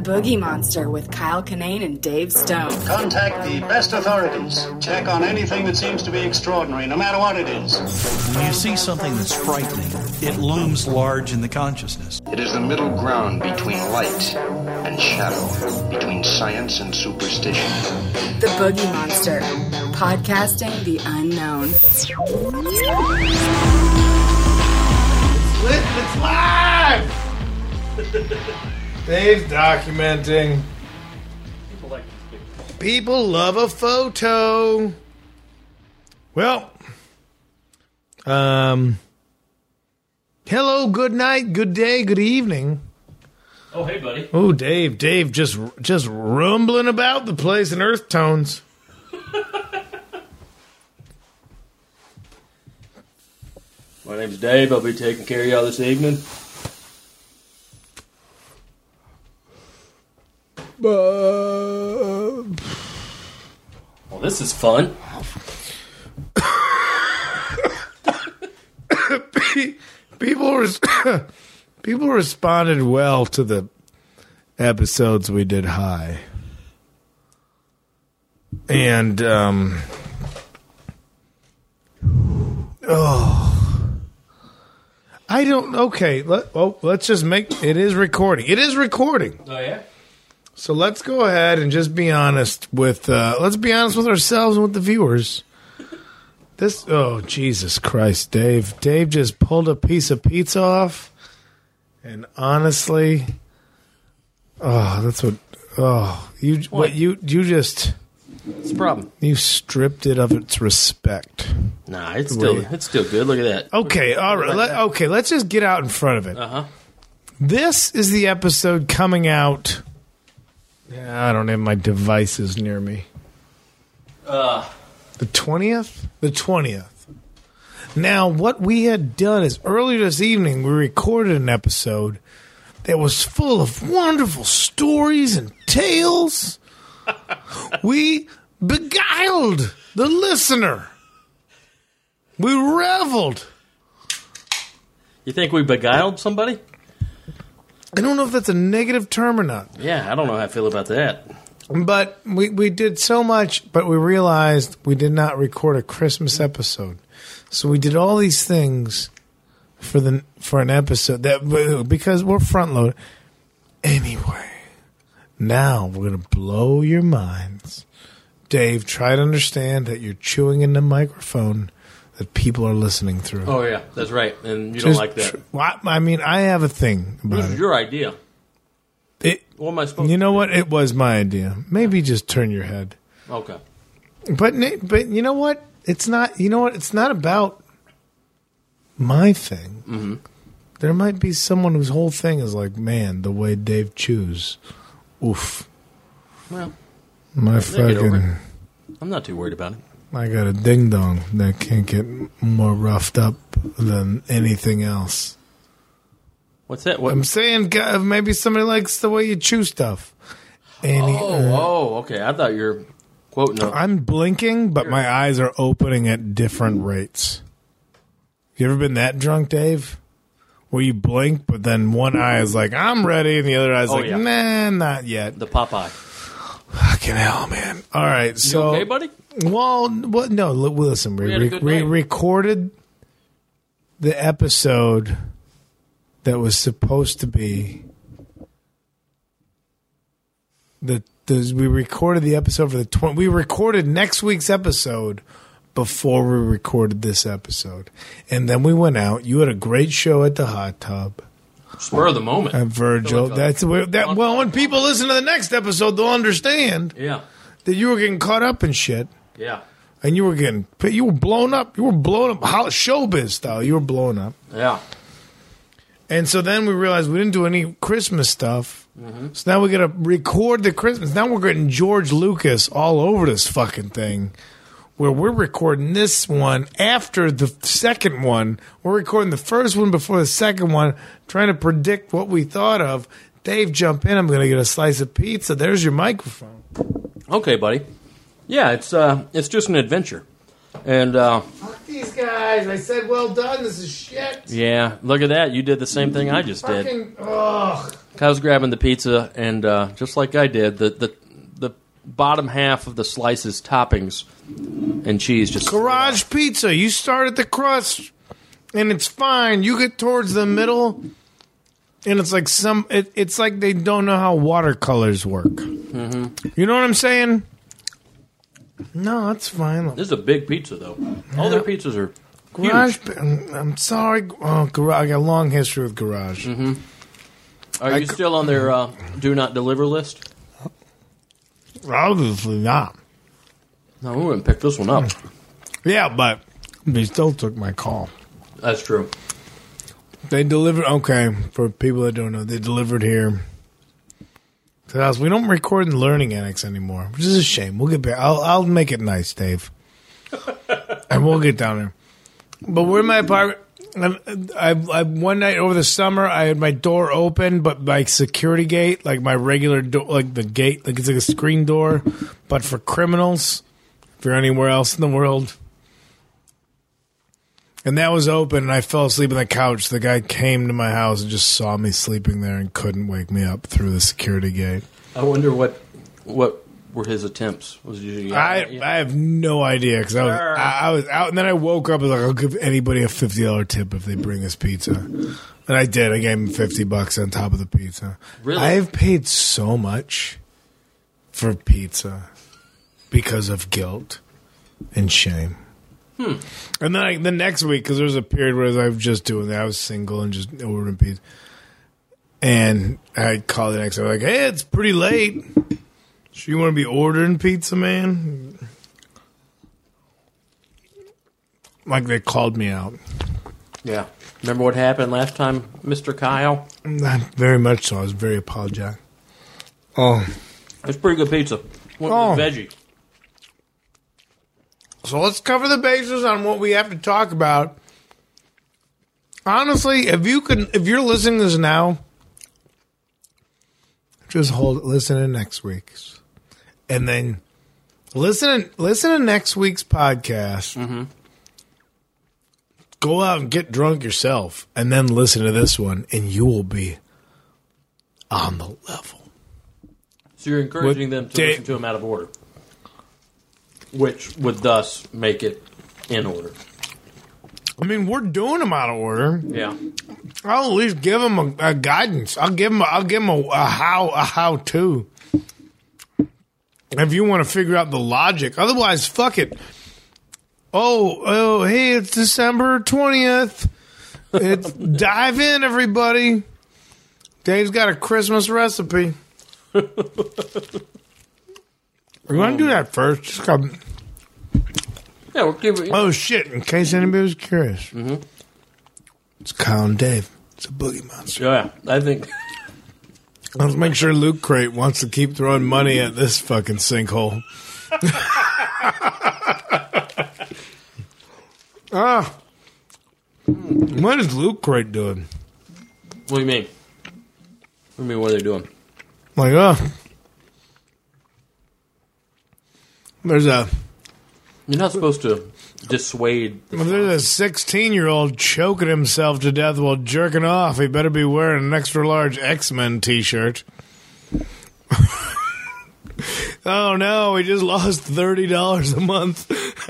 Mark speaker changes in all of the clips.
Speaker 1: Boogie Monster with Kyle Kinane and Dave Stone.
Speaker 2: Contact the best authorities. Check on anything that seems to be extraordinary, no matter what it is.
Speaker 3: When you see something that's frightening, it looms large in the consciousness.
Speaker 4: It is the middle ground between light and shadow, between science and superstition.
Speaker 1: The Boogie Monster, podcasting the unknown.
Speaker 5: It's live! Dave's documenting. People love a photo. Well, hello, good night, good day, good evening.
Speaker 6: Oh, hey, buddy.
Speaker 5: Oh, Dave just rumbling about the place in earth tones.
Speaker 6: My name's Dave. I'll be taking care of y'all this evening. Well, this is fun.
Speaker 5: People responded well to the episodes we did high. And, I don't. Okay, let's just make it is recording. It is recording.
Speaker 6: Oh yeah.
Speaker 5: So let's go ahead and just be honest with. Let's be honest with ourselves and with the viewers. This. Oh Jesus Christ, Dave! Dave just pulled a piece of pizza off, and honestly, that's what. You just.
Speaker 6: What's the problem?
Speaker 5: You stripped it of its respect.
Speaker 6: Nah, it's still good. Look at that.
Speaker 5: Okay, all right. Let's just get out in front of it. This is the episode coming out. I don't have my devices near me. The 20th? The 20th. Now, what we had done is earlier this evening, we recorded an episode that was full of wonderful stories and tales. We beguiled the listener. We reveled.
Speaker 6: You think we beguiled somebody?
Speaker 5: I don't know if that's a negative term or not.
Speaker 6: Yeah, I don't know how I feel about that.
Speaker 5: But we did so much, but we realized we did not record a Christmas episode. So we did all these things for an episode that because we're front loaded. Anyway, now we're gonna blow your minds. Dave, try to understand that you're chewing in the microphone that people are listening through.
Speaker 6: Oh, yeah, that's right. And you don't like that.
Speaker 5: I mean, I have a thing about it.
Speaker 6: This is your idea. What am I supposed to do?
Speaker 5: You know what? It was my idea. Maybe just turn your head.
Speaker 6: Okay.
Speaker 5: But you know what? It's not. You know what? It's not about my thing. Mm-hmm. There might be someone whose whole thing is like, man, the way Dave chews. Oof.
Speaker 6: Well,
Speaker 5: my fucking.
Speaker 6: I'm not too worried about it.
Speaker 5: I got a ding dong that can't get more roughed up than anything else.
Speaker 6: What's that?
Speaker 5: I'm saying maybe somebody likes the way you chew stuff.
Speaker 6: Okay. I thought you were quoting.
Speaker 5: I'm blinking, but my eyes are opening at different rates. You ever been that drunk, Dave? Where you blink, but then one eye is like, I'm ready, and the other eye's like, nah, not yet.
Speaker 6: The Popeye.
Speaker 5: Fucking hell, man. All right, so.
Speaker 6: You okay, buddy?
Speaker 5: Well, no, listen. We recorded the episode that was supposed to be we recorded the episode for the 20. We recorded next week's episode before we recorded this episode, and then we went out. You had a great show at the hot tub.
Speaker 6: Spur of the moment.
Speaker 5: At Virgil. Well, when people listen to the next episode, they'll understand.
Speaker 6: Yeah.
Speaker 5: That you were getting caught up in shit.
Speaker 6: Yeah.
Speaker 5: And you were blown up. You were blown up, showbiz style. You were blown up.
Speaker 6: Yeah.
Speaker 5: And so then we realized we didn't do any Christmas stuff. Mm-hmm. So now we got to record the Christmas. Now we're getting George Lucas all over this fucking thing. Where we're recording this one after the second one. We're recording the first one before the second one, trying to predict what we thought of. Dave, jump in. I'm going to get a slice of pizza. There's your microphone.
Speaker 6: Okay, buddy. Yeah, it's just an adventure. And
Speaker 5: fuck these guys. I said, well done. This is shit.
Speaker 6: Yeah, look at that. You did the same thing I just did. Kyle's grabbing the pizza, and just like I did, the bottom half of the slices, toppings, and cheese just...
Speaker 5: Garage pizza. You start at the crust, and it's fine. You get towards the middle, and it's like it's like they don't know how watercolors work. Mm-hmm. You know what I'm saying? No, that's fine.
Speaker 6: This is a big pizza, though. All their pizzas are
Speaker 5: Garage.
Speaker 6: huge.
Speaker 5: I'm sorry. Oh, Garage. I got a long history with Garage.
Speaker 6: Mm-hmm. Are you still on their do not deliver list?
Speaker 5: Obviously not.
Speaker 6: No, we wouldn't pick this one up.
Speaker 5: Yeah, but they still took my call.
Speaker 6: That's true.
Speaker 5: They delivered. Okay, for people that don't know, they delivered here. We don't record in Learning Annex anymore, which is a shame. We'll get back. I'll make it nice, Dave, and we'll get down there. But we're in my apartment. I one night over the summer, I had my door open, but my security gate, like my regular door, like the gate, like it's like a screen door, but for criminals. If you're anywhere else in the world. And that was open, and I fell asleep on the couch. The guy came to my house and just saw me sleeping there and couldn't wake me up through the security gate.
Speaker 6: I wonder what were his attempps. Was he
Speaker 5: I have no idea, because I was out, and then I woke up and was like, I'll give anybody a $50 tip if they bring us pizza. And I did. I gave him $50 on top of the pizza.
Speaker 6: Really?
Speaker 5: I've paid so much for pizza because of guilt and shame. And then the next week, because there was a period where I was just doing that. I was single and just ordering pizza. And I called the next day, like, hey, it's pretty late. So you want to be ordering pizza, man? Like they called me out.
Speaker 6: Yeah. Remember what happened last time, Mr. Kyle?
Speaker 5: Not very much so. I was very apologetic. Oh.
Speaker 6: It's pretty good pizza. What veggie?
Speaker 5: So let's cover the bases on what we have to talk about. Honestly, if you're listening to this now, just listen to next week's. And then listen to next week's podcast. Mm-hmm. Go out and get drunk yourself, and then listen to this one, and you will be on the level.
Speaker 6: So you're encouraging them to listen to them out of order, which would thus make it in order.
Speaker 5: I mean, we're doing them out of order.
Speaker 6: Yeah.
Speaker 5: I'll at least give them a guidance. I'll give them a how to. If you want to figure out the logic, otherwise, fuck it. Oh, hey, it's December 20th. Dive in, everybody. Dave's got a Christmas recipe. We're going to do that first. Just come.
Speaker 6: Yeah, we'll give it.
Speaker 5: Oh, shit, in case anybody was curious.
Speaker 6: Mm-hmm.
Speaker 5: It's Kyle and Dave. It's a boogie monster.
Speaker 6: Yeah, I think.
Speaker 5: Let's make sure Loot Crate wants to keep throwing money at this fucking sinkhole. What is Loot Crate doing?
Speaker 6: What do you mean? What are they doing?
Speaker 5: Like, there's a...
Speaker 6: You're not supposed to dissuade...
Speaker 5: There's a 16-year-old choking himself to death while jerking off. He better be wearing an extra-large X-Men t-shirt. Oh, no, we just lost $30 a month.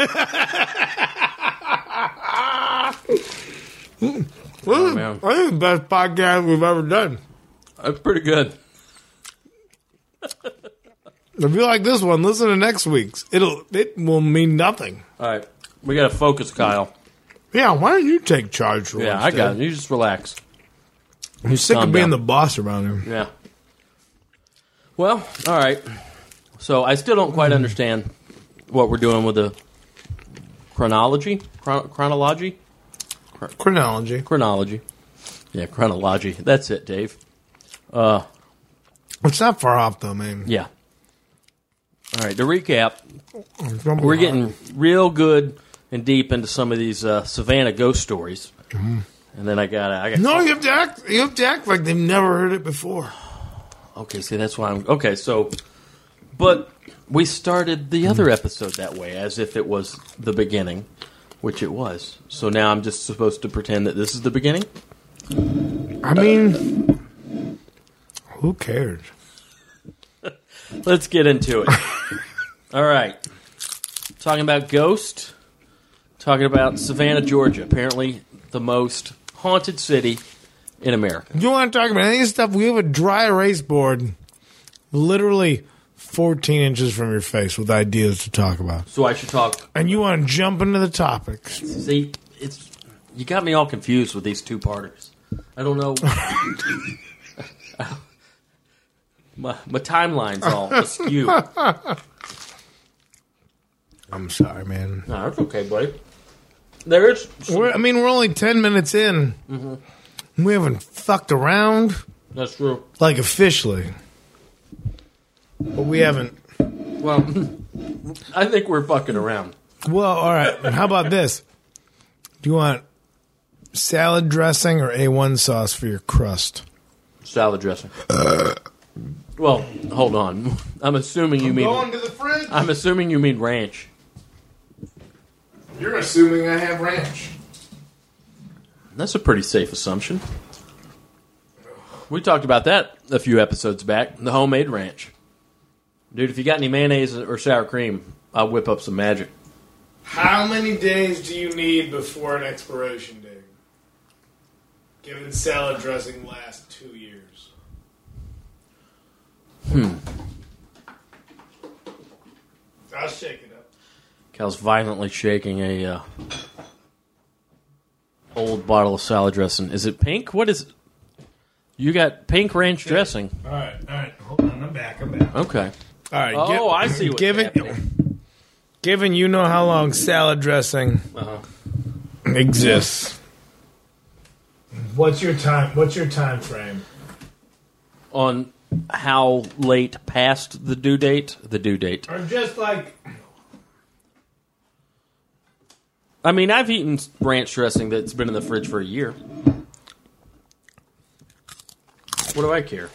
Speaker 6: Oh, man.
Speaker 5: I think the best podcast we've ever done.
Speaker 6: That's pretty good.
Speaker 5: If you like this one, listen to next week's. It will mean nothing.
Speaker 6: All right. We got to focus, Kyle.
Speaker 5: Yeah, why don't you take charge for
Speaker 6: Yeah,
Speaker 5: once,
Speaker 6: I got
Speaker 5: Dave?
Speaker 6: it. You just relax.
Speaker 5: I'm sick
Speaker 6: calm
Speaker 5: of being
Speaker 6: down.
Speaker 5: the boss around here.
Speaker 6: Yeah. Well, all right. So I still don't quite understand what we're doing with the chronology. Chronology. Yeah, chronology. That's it, Dave.
Speaker 5: It's not far off, though, man.
Speaker 6: Yeah. All right, to recap, we're getting real good and deep into some of these Savannah ghost stories. Mm-hmm. And then I got.
Speaker 5: No, you have to act like they've never heard it before.
Speaker 6: Okay, see, that's why I'm... Okay, so... But we started the other episode that way, as if it was the beginning, which it was. So now I'm just supposed to pretend that this is the beginning?
Speaker 5: I mean... Who cares?
Speaker 6: Let's get into it. All right. Talking about Ghost. Talking about Savannah, Georgia. Apparently the most haunted city in America.
Speaker 5: You want to talk about any stuff? We have a dry erase board literally 14 inches from your face with ideas to talk about.
Speaker 6: So I should talk.
Speaker 5: And you want to jump into the topics.
Speaker 6: See, you got me all confused with these two-parters. I don't know. My timeline's all askew.
Speaker 5: I'm sorry, man.
Speaker 6: No, that's okay, buddy. There's.
Speaker 5: We're only 10 minutes in. Mm-hmm. We haven't fucked around.
Speaker 6: That's true.
Speaker 5: Like, officially. But we haven't.
Speaker 6: Well, I think we're fucking around.
Speaker 5: Well, all right. How about this? Do you want salad dressing or A1 sauce for your crust?
Speaker 6: Salad dressing. Well, hold on. I'm assuming you mean.
Speaker 5: Going to the fridge.
Speaker 6: I'm assuming you mean ranch.
Speaker 5: You're assuming I have ranch.
Speaker 6: That's a pretty safe assumption. We talked about that a few episodes back. The homemade ranch. Dude, if you got any mayonnaise or sour cream, I'll whip up some magic.
Speaker 5: How many days do you need before an expiration date? Given salad dressing lasts 2 years. I'll shake it up.
Speaker 6: Cal's violently shaking a old bottle of salad dressing. Is it pink? What is it? You got pink ranch dressing.
Speaker 5: All right. Hold on, I'm back.
Speaker 6: Okay.
Speaker 5: All right.
Speaker 6: Oh, I see what's happening.
Speaker 5: Given you know how long salad dressing exists, what's your time frame?
Speaker 6: On how late past the due date? The due date.
Speaker 5: Or just like...
Speaker 6: I mean, I've eaten ranch dressing that's been in the fridge for a year. What do I care?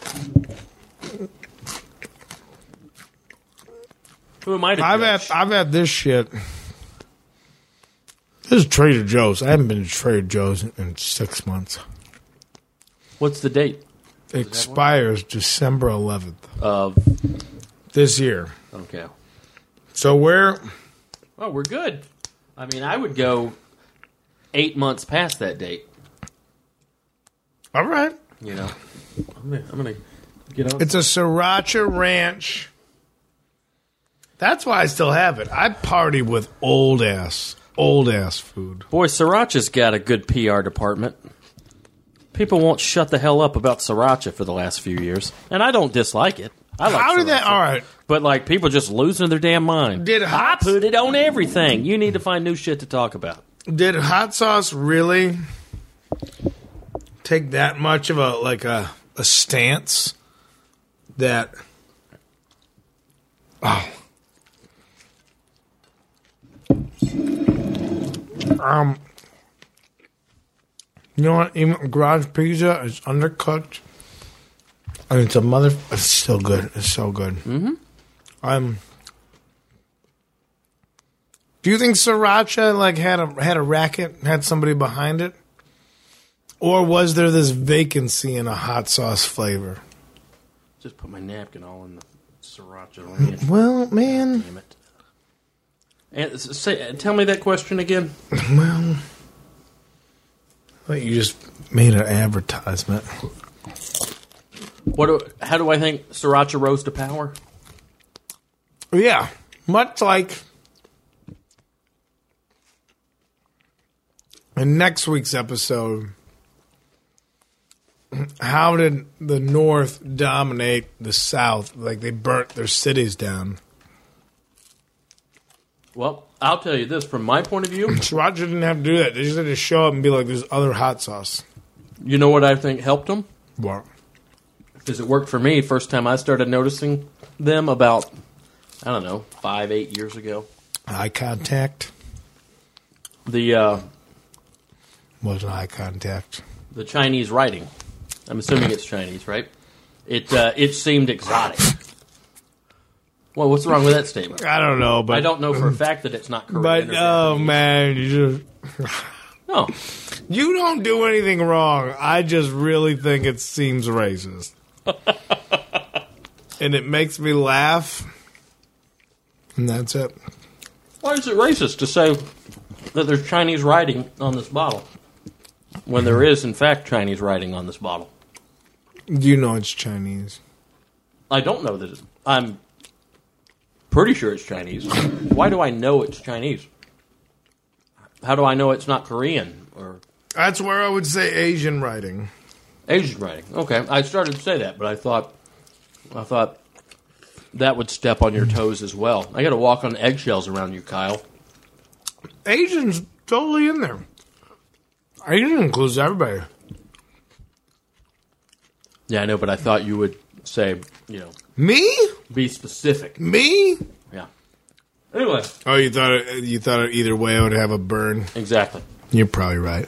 Speaker 6: Who am I to judge?
Speaker 5: I've had this shit. This is Trader Joe's. I haven't been to Trader Joe's in 6 months.
Speaker 6: What's the date?
Speaker 5: It expires December 11th.
Speaker 6: Of
Speaker 5: this year.
Speaker 6: Okay.
Speaker 5: So we're
Speaker 6: good. I mean, I would go 8 months past that date.
Speaker 5: All right.
Speaker 6: You know, I'm gonna get on.
Speaker 5: It's a Sriracha Ranch. That's why I still have it. I party with old ass food.
Speaker 6: Boy, Sriracha's got a good PR department. People won't shut the hell up about Sriracha for the last few years, and I don't dislike it. I like
Speaker 5: How did
Speaker 6: Sriracha.
Speaker 5: that? All right.
Speaker 6: But like people just losing their damn mind. I put it on everything. You need to find new shit to talk about.
Speaker 5: Did hot sauce really take that much of a stance that? Oh. You know what? Even garage pizza is undercooked. And it's it's still good. It's so good. Mm-hmm. Do you think Sriracha had a racket, had somebody behind it? Or was there this vacancy in a hot sauce flavor?
Speaker 6: Just put my napkin all in the Sriracha.
Speaker 5: Well, man.
Speaker 6: Damn it. And tell me that question again.
Speaker 5: Well, you just made an advertisement.
Speaker 6: How do I think Sriracha rose to power?
Speaker 5: Yeah, much like in next week's episode, how did the North dominate the South? Like they burnt their cities down.
Speaker 6: Well, I'll tell you this from my point of view.
Speaker 5: Sriracha didn't have to do that. They just had to show up and be like, "There's other hot sauce."
Speaker 6: You know what I think helped them?
Speaker 5: What?
Speaker 6: Because it worked for me. First time I started noticing them about, 5-8 years ago.
Speaker 5: Eye contact.
Speaker 6: The
Speaker 5: wasn't eye contact.
Speaker 6: The Chinese writing. I'm assuming it's Chinese, right? It seemed exotic. Well, what's wrong with that statement?
Speaker 5: I don't know, but
Speaker 6: I don't know for a fact that it's not Korean.
Speaker 5: But oh man, you just
Speaker 6: no,
Speaker 5: you don't do anything wrong. I just really think it seems racist. and it makes me laugh, and that's it.
Speaker 6: Why is it racist to say that there's Chinese writing on this bottle when there is, in fact, Chinese writing on this bottle?
Speaker 5: You know it's Chinese.
Speaker 6: I don't know that. I'm pretty sure it's Chinese. Why do I know it's Chinese? How do I know it's not Korean or
Speaker 5: That's where I would say Asian writing.
Speaker 6: Asian writing? Okay, I started to say that, but I thought that would step on your toes as well. I got to walk on eggshells around you, Kyle.
Speaker 5: Asian's totally in there. Asian includes everybody.
Speaker 6: Yeah, I know, but I thought you would say,
Speaker 5: Me?
Speaker 6: be specific.
Speaker 5: Me?
Speaker 6: Yeah. Anyway.
Speaker 5: Oh, you thought either way I would have a burn.
Speaker 6: Exactly.
Speaker 5: You're probably right.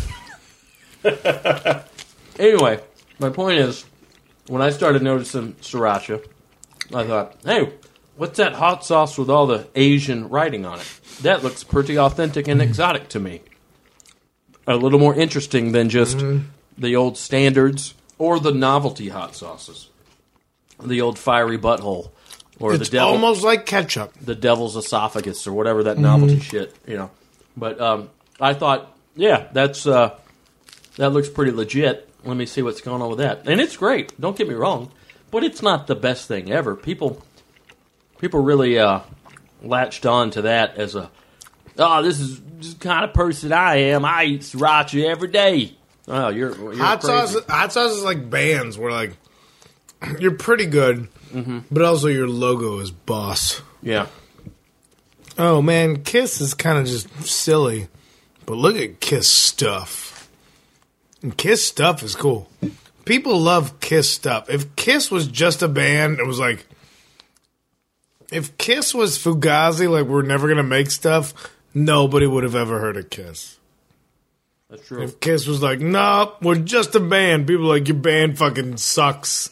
Speaker 6: Anyway, my point is, when I started noticing sriracha, I thought, hey, what's that hot sauce with all the Asian writing on it? That looks pretty authentic and exotic to me. A little more interesting than just the old standards or the novelty hot sauces. The old fiery butthole. Or
Speaker 5: It's almost like ketchup.
Speaker 6: the devil's esophagus or whatever that novelty shit, But I thought, yeah, that looks pretty legit. Let me see what's going on with that. And it's great. Don't get me wrong. But it's not the best thing ever. People really latched on to that as this is the kind of person I am. I eat sriracha every day. Oh, you're
Speaker 5: Hot
Speaker 6: crazy.
Speaker 5: sauce is like bands where like you're pretty good, but also your logo is boss.
Speaker 6: Yeah.
Speaker 5: Oh man, Kiss is kind of just silly, but look at Kiss stuff. And Kiss stuff is cool. People love Kiss stuff. If Kiss was just a band, it was like if Kiss was Fugazi, like we're never gonna make stuff, nobody would have ever heard of Kiss.
Speaker 6: That's true.
Speaker 5: If Kiss was like, nope, we're just a band, people are like, your band fucking sucks.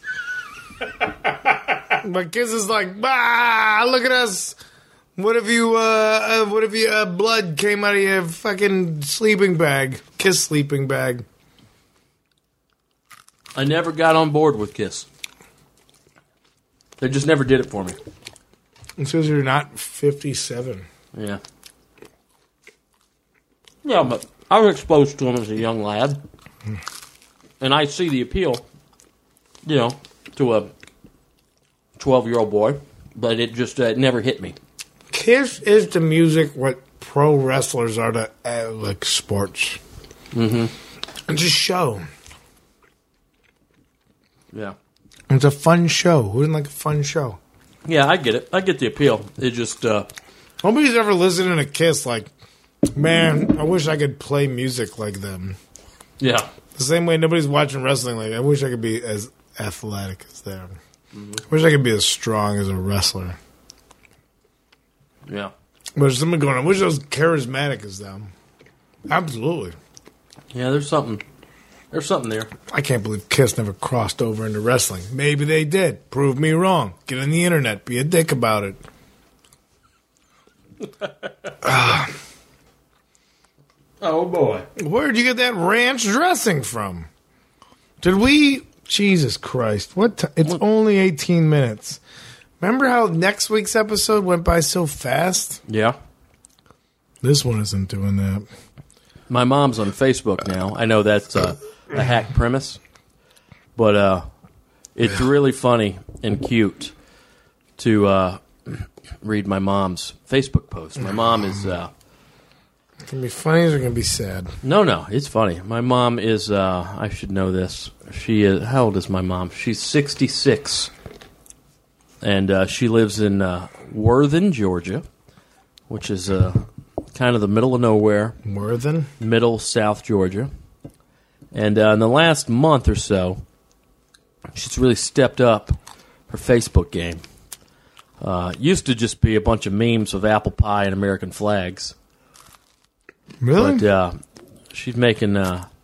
Speaker 5: But Kiss is like, bah, look at us. What if you blood came out of your fucking sleeping bag? Kiss sleeping bag.
Speaker 6: I never got on board with Kiss. They just never did it for me.
Speaker 5: It says you're not 57.
Speaker 6: Yeah. Yeah, but I was exposed to them as a young lad. And I see the appeal, to a 12-year-old boy. But it just never hit me.
Speaker 5: Kiss is to music what pro wrestlers are to like sports. Mm-hmm. It's a show.
Speaker 6: Yeah.
Speaker 5: It's a fun show. Who didn't like a fun show?
Speaker 6: Yeah, I get it. I get the appeal. It just...
Speaker 5: Nobody's ever listening to Kiss like, man, I wish I could play music like them.
Speaker 6: Yeah.
Speaker 5: The same way nobody's watching wrestling like, I wish I could be as athletic as them. Mm-hmm. I wish I could be as strong as a wrestler.
Speaker 6: Yeah.
Speaker 5: But there's somebody going, I wish I was charismatic as them. Absolutely.
Speaker 6: Yeah, there's something there.
Speaker 5: I can't believe Kiss never crossed over into wrestling. Maybe they did. Prove me wrong. Get on the internet. Be a dick about it.
Speaker 6: Oh, boy.
Speaker 5: Where'd you get that ranch dressing from? Did we... Jesus Christ. It's only 18 minutes. Remember how next week's episode went by so fast?
Speaker 6: Yeah.
Speaker 5: This one isn't doing that.
Speaker 6: My mom's on Facebook now. I know that's a hack premise, but it's really funny and cute to read my mom's Facebook post. My mom is...
Speaker 5: It's going to be funny or it's going to be sad?
Speaker 6: No, it's funny. My mom is... I should know this. She is... How old is my mom? She's 66. And she lives in Worthen, Georgia, which is kind of the middle of nowhere.
Speaker 5: Worthen?
Speaker 6: Middle South Georgia. And in the last month or so, she's really stepped up her Facebook game. Used to just be a bunch of memes of apple pie and American flags.
Speaker 5: Really?
Speaker 6: But she's making...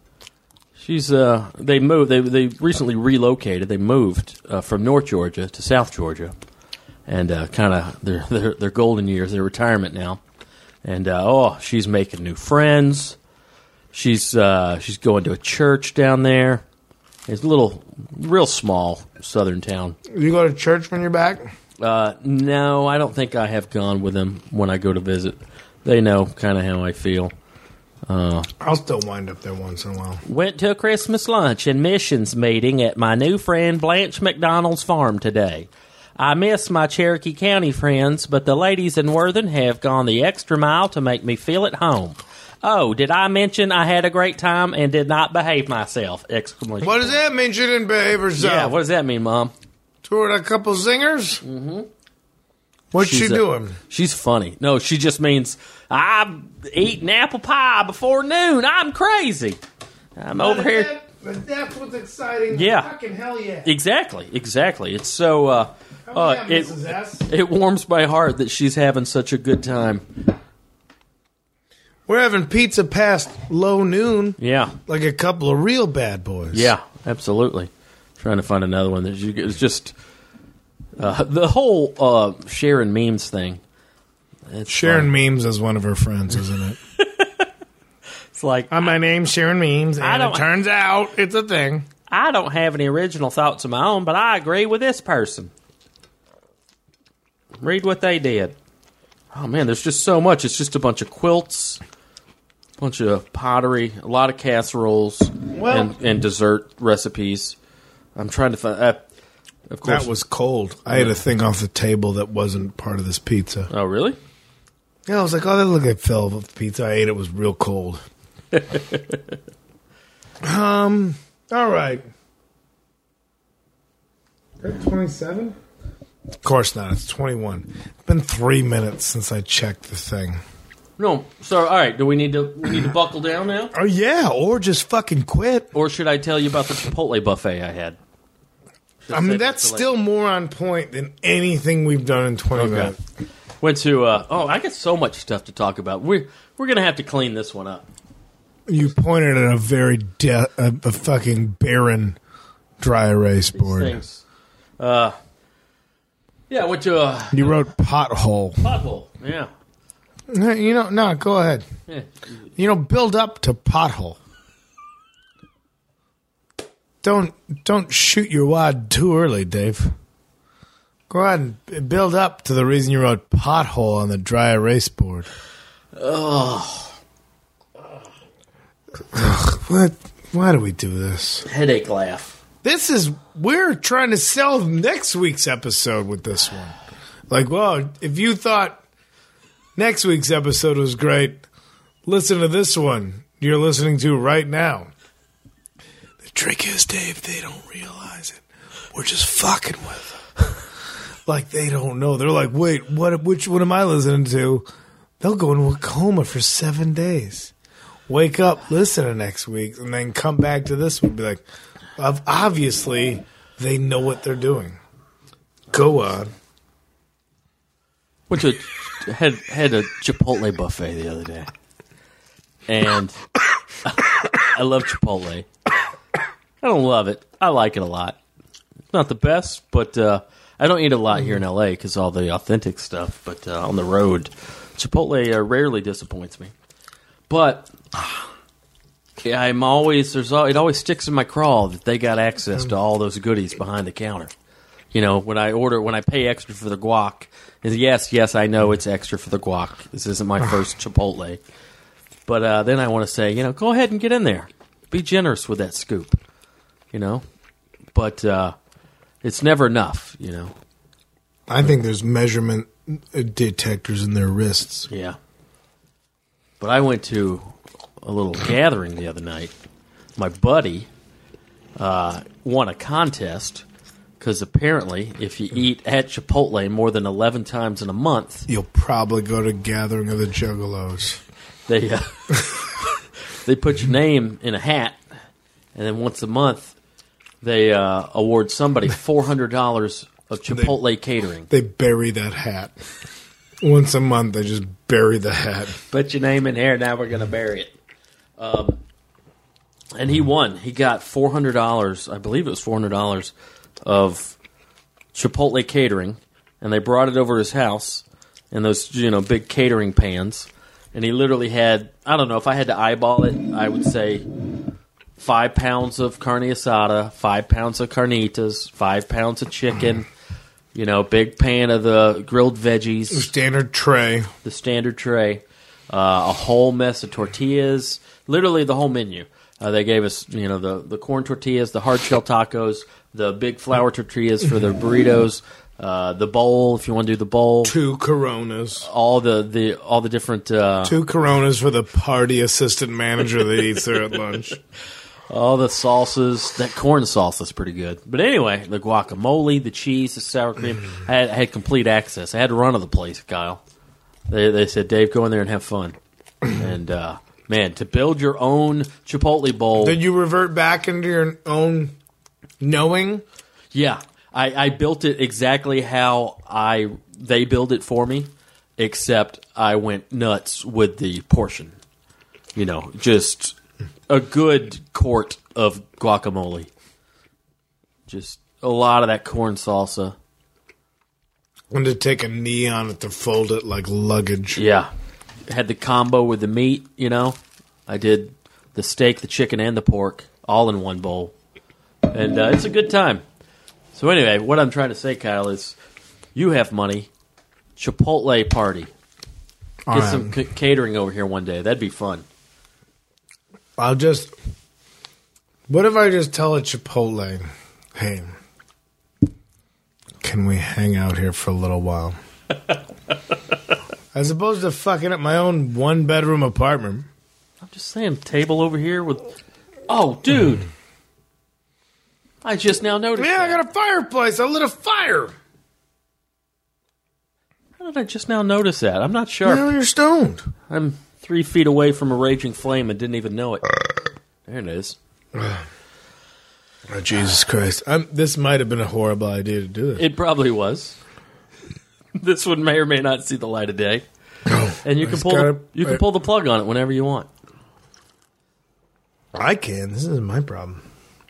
Speaker 6: They moved. They recently relocated. They moved from North Georgia to South Georgia, and kind of their golden years, their retirement now. And she's making new friends. She's going to a church down there. It's a little, real small southern town.
Speaker 5: You go to church when you're back?
Speaker 6: No, I don't think I have gone with them when I go to visit. They know kind of how I feel.
Speaker 5: I'll still wind up there once in a while.
Speaker 6: Went to a Christmas lunch and missions meeting at my new friend Blanche McDonald's farm today. I miss my Cherokee County friends, but the ladies in Worthing have gone the extra mile to make me feel at home. Oh, did I mention I had a great time and did not behave myself? Exclamation.
Speaker 5: What does that mean? You didn't behave yourself?
Speaker 6: Yeah, what does that mean, Mom?
Speaker 5: Toured a couple zingers? Mm-hmm. What's she doing?
Speaker 6: She's funny. No, she just means, I'm eating apple pie before noon. I'm crazy. I'm over here.
Speaker 5: But that's what's exciting.
Speaker 6: Yeah.
Speaker 5: Fucking hell yeah.
Speaker 6: Exactly. It's so, it warms my heart that she's having such a good time.
Speaker 5: We're having pizza past low noon.
Speaker 6: Yeah.
Speaker 5: Like a couple of real bad boys.
Speaker 6: Yeah, absolutely. Trying to find another one. It's just the whole sharing memes thing.
Speaker 5: Sharon Memes is one of her friends, isn't it?
Speaker 6: It's like...
Speaker 5: my name's Sharon Memes, and it turns out it's a thing.
Speaker 6: I don't have any original thoughts of my own, but I agree with this person. Read what they did. Oh, man, there's just so much. It's just a bunch of quilts, a bunch of pottery, a lot of casseroles, and dessert recipes. I'm trying to find... of course.
Speaker 5: That was cold. I had a thing off the table that wasn't part of this pizza.
Speaker 6: Oh, really?
Speaker 5: Yeah, I was like, oh, that looked like Phil's pizza. I ate it. It was real cold. All right. Is that 27? Of course not. It's 21. It's been 3 minutes since I checked the thing.
Speaker 6: No. So, all right. Do we need to buckle down now?
Speaker 5: Oh, yeah. Or just fucking quit.
Speaker 6: Or should I tell you about the Chipotle buffet I had?
Speaker 5: I mean, that's still more on point than anything we've done in 20 minutes.
Speaker 6: Went to, I got so much stuff to talk about. We're going to have to clean this one up.
Speaker 5: You pointed at a very a fucking barren dry erase board.
Speaker 6: Things. Yeah, I went to a...
Speaker 5: You wrote pothole.
Speaker 6: Pothole, yeah.
Speaker 5: No, go ahead.
Speaker 6: Yeah.
Speaker 5: Build up to pothole. Don't shoot your wad too early, Dave. Go ahead and build up to the reason you wrote pothole on the dry erase board.
Speaker 6: Oh.
Speaker 5: Why do we do this?
Speaker 6: Headache laugh.
Speaker 5: We're trying to sell next week's episode with this one. Like, well, if you thought next week's episode was great, listen to this one you're listening to right now. The trick is, Dave, they don't realize it. We're just fucking with them. Like, they don't know. They're like, wait, which one am I listening to? They'll go into a coma for 7 days. Wake up, listen to next week, and then come back to this one and be like, obviously, they know what they're doing. Go on.
Speaker 6: Went to had a Chipotle buffet the other day. And I love Chipotle. I don't love it. I like it a lot. It's not the best, but I don't eat a lot here in L.A. because all the authentic stuff. But on the road, Chipotle rarely disappoints me. But I'm always it always sticks in my craw that they got access to all those goodies behind the counter. When I pay extra for the guac, yes, I know it's extra for the guac. This isn't my first Chipotle. But then I want to say, go ahead and get in there. Be generous with that scoop, But it's never enough,
Speaker 5: I think there's measurement detectors in their wrists.
Speaker 6: Yeah. But I went to a little gathering the other night. My buddy won a contest because apparently if you eat at Chipotle more than 11 times in a month...
Speaker 5: You'll probably go to Gathering of the Juggalos.
Speaker 6: They put your name in a hat, and then once a month they award somebody $400 of Chipotle catering.
Speaker 5: They bury that hat. Once a month, they just bury the hat.
Speaker 6: Put your name in here, now we're going to bury it. And he won. He got $400, I believe it was $400, of Chipotle catering, and they brought it over to his house in those big catering pans. And he literally had, I don't know, if I had to eyeball it, I would say 5 pounds of carne asada, 5 pounds of carnitas, 5 pounds of chicken, big pan of the grilled veggies.
Speaker 5: The standard tray.
Speaker 6: A whole mess of tortillas, literally the whole menu. They gave us, the corn tortillas, the hard shell tacos, the big flour tortillas for the burritos, the bowl if you want to do the bowl,
Speaker 5: 2 Coronas,
Speaker 6: all the different
Speaker 5: 2 Coronas for the party assistant manager that eats there at lunch.
Speaker 6: All the salsas. That corn salsa is pretty good. But anyway, the guacamole, the cheese, the sour cream. I had complete access. I had to run to the place, Kyle. They said, Dave, go in there and have fun. And, man, to build your own Chipotle bowl.
Speaker 5: Did you revert back into your own knowing?
Speaker 6: Yeah. I built it exactly how they build it for me, except I went nuts with the portion. Just a good quart of guacamole. Just a lot of that corn salsa.
Speaker 5: And to take a knee on it to fold it like luggage.
Speaker 6: Yeah. Had the combo with the meat, I did the steak, the chicken, and the pork all in one bowl. And it's a good time. So anyway, what I'm trying to say, Kyle, is you have money. Chipotle party. Get some catering over here one day. That'd be fun.
Speaker 5: What if I just tell a Chipotle, hey, can we hang out here for a little while? As opposed to fucking up my own 1-bedroom apartment.
Speaker 6: I'm just saying, table over here with... Oh, dude. I just now noticed
Speaker 5: Yeah,
Speaker 6: that.
Speaker 5: I got a fireplace. I lit a fire.
Speaker 6: How did I just now notice that? I'm not sure.
Speaker 5: Now you're stoned.
Speaker 6: I'm 3 feet away from a raging flame and didn't even know it. There it is.
Speaker 5: Oh, Jesus Christ. This might have been a horrible idea to do this.
Speaker 6: It probably was. This one may or may not see the light of day. And you can pull the plug on it whenever you want.
Speaker 5: I can. This isn't my problem.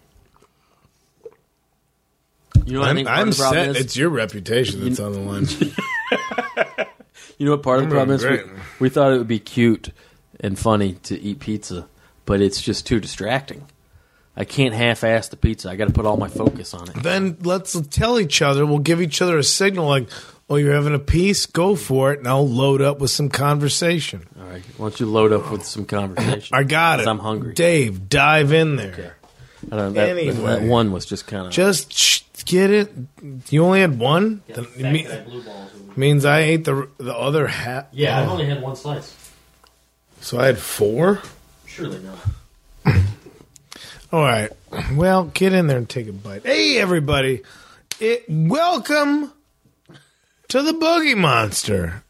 Speaker 6: You know what I think part
Speaker 5: I'm
Speaker 6: of the problem
Speaker 5: set.
Speaker 6: is?
Speaker 5: It's your reputation that's on the line.
Speaker 6: You know what part of the problem is?
Speaker 5: Great.
Speaker 6: We thought it would be cute and funny to eat pizza, but it's just too distracting. I can't half-ass the pizza. I got to put all my focus on it.
Speaker 5: Then let's tell each other. We'll give each other a signal like, oh, you're having a piece? Go for it, and I'll load up with some conversation.
Speaker 6: All right. Why don't you load up with some conversation?
Speaker 5: I got it.
Speaker 6: 'Cause I'm hungry.
Speaker 5: Dave, dive in there.
Speaker 6: Okay. I don't know, that one was just kind of...
Speaker 5: Just get it. You only had one?
Speaker 6: Yeah,
Speaker 5: Then
Speaker 6: blue balls.
Speaker 5: means I ate the other half.
Speaker 6: Yeah, I've only had one slice.
Speaker 5: So I had 4?
Speaker 6: Surely not.
Speaker 5: All right. Well, get in there and take a bite. Hey, everybody. Welcome to the Boogie Monster.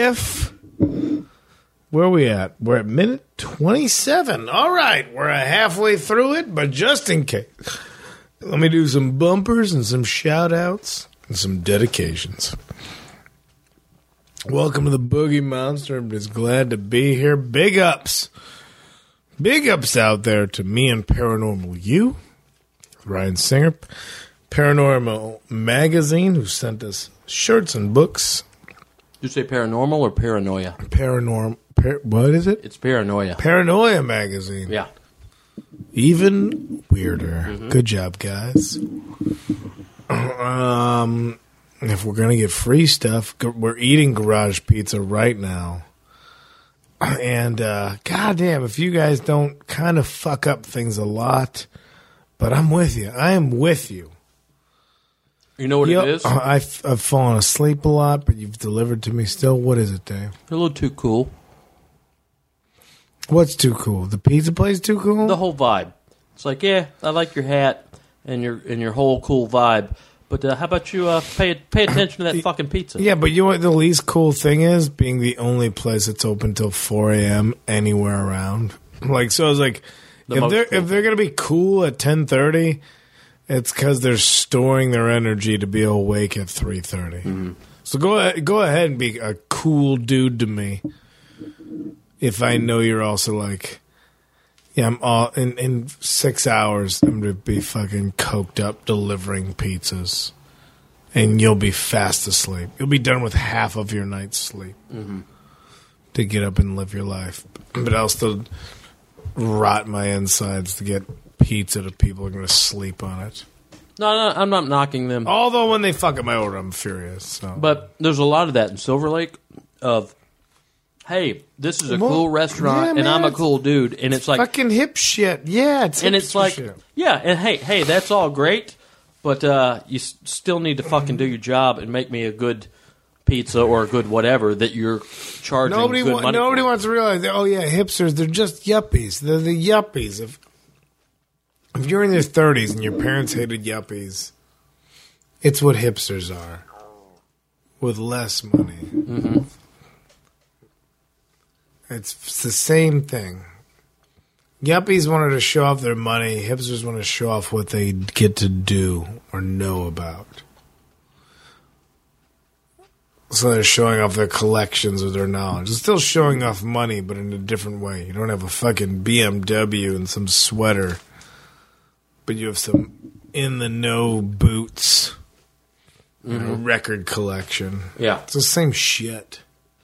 Speaker 5: Where are we at? We're at minute 27. All right. We're halfway through it, but just in case, let me do some bumpers and some shout-outs and some dedications. Welcome to the Boogie Monster. I'm just glad to be here. Big ups. Big ups out there to me and Paranormal You, Ryan Singer, Paranormal Magazine, who sent us shirts and books.
Speaker 6: Did you say paranormal or paranoia?
Speaker 5: What is it?
Speaker 6: It's paranoia.
Speaker 5: Paranoia Magazine.
Speaker 6: Yeah.
Speaker 5: Even weirder.
Speaker 6: Mm-hmm.
Speaker 5: Good job, guys. If we're going to get free stuff, we're eating Garage Pizza right now. And, goddamn, if you guys don't kind of fuck up things a lot, but I'm with you. I am with you.
Speaker 6: You know what it is?
Speaker 5: I've fallen asleep a lot, but you've delivered to me still. What is it, Dave?
Speaker 6: A little too cool.
Speaker 5: What's too cool? The pizza place too cool?
Speaker 6: The whole vibe. It's like, yeah, I like your hat and your whole cool vibe, but how about you pay attention to that fucking pizza?
Speaker 5: Yeah, but you know what the least cool thing is? Being the only place that's open till 4 a.m. anywhere around. Like, so I was like, if they're going to be cool at 10:30, it's because they're storing their energy to be awake at 3:30. Mm-hmm. So go ahead and be a cool dude to me. If I know you're also like, yeah, I'm all in 6 hours. I'm gonna be fucking coked up delivering pizzas, and you'll be fast asleep. You'll be done with half of your night's sleep to get up and live your life. But I'll still rot my insides to get pizza to people who are going to sleep on it.
Speaker 6: No, I'm not knocking them.
Speaker 5: Although when they fuck up my order, I'm furious. So.
Speaker 6: But there's a lot of that in Silver Lake of, hey, this is a cool restaurant,
Speaker 5: yeah,
Speaker 6: and I'm a cool dude, and it's like
Speaker 5: fucking hip shit. Yeah, it's
Speaker 6: and
Speaker 5: hipster
Speaker 6: it's like,
Speaker 5: shit.
Speaker 6: yeah, and hey, that's all great, but you still need to fucking do your job and make me a good pizza or a good whatever that you're charging good money
Speaker 5: Nobody
Speaker 6: for.
Speaker 5: wants to realize that, oh yeah, hipsters, they're just yuppies. They're the yuppies. If you're in your 30s and your parents hated yuppies, it's what hipsters are. With less money.
Speaker 6: Mm-hmm.
Speaker 5: It's the same thing. Yuppies wanted to show off their money. Hipsters want to show off what they get to do or know about. So they're showing off their collections or their knowledge. It's still showing off money, but in a different way. You don't have a fucking BMW and some sweater, but you have some in-the-know boots and a record collection.
Speaker 6: Yeah.
Speaker 5: It's the same shit.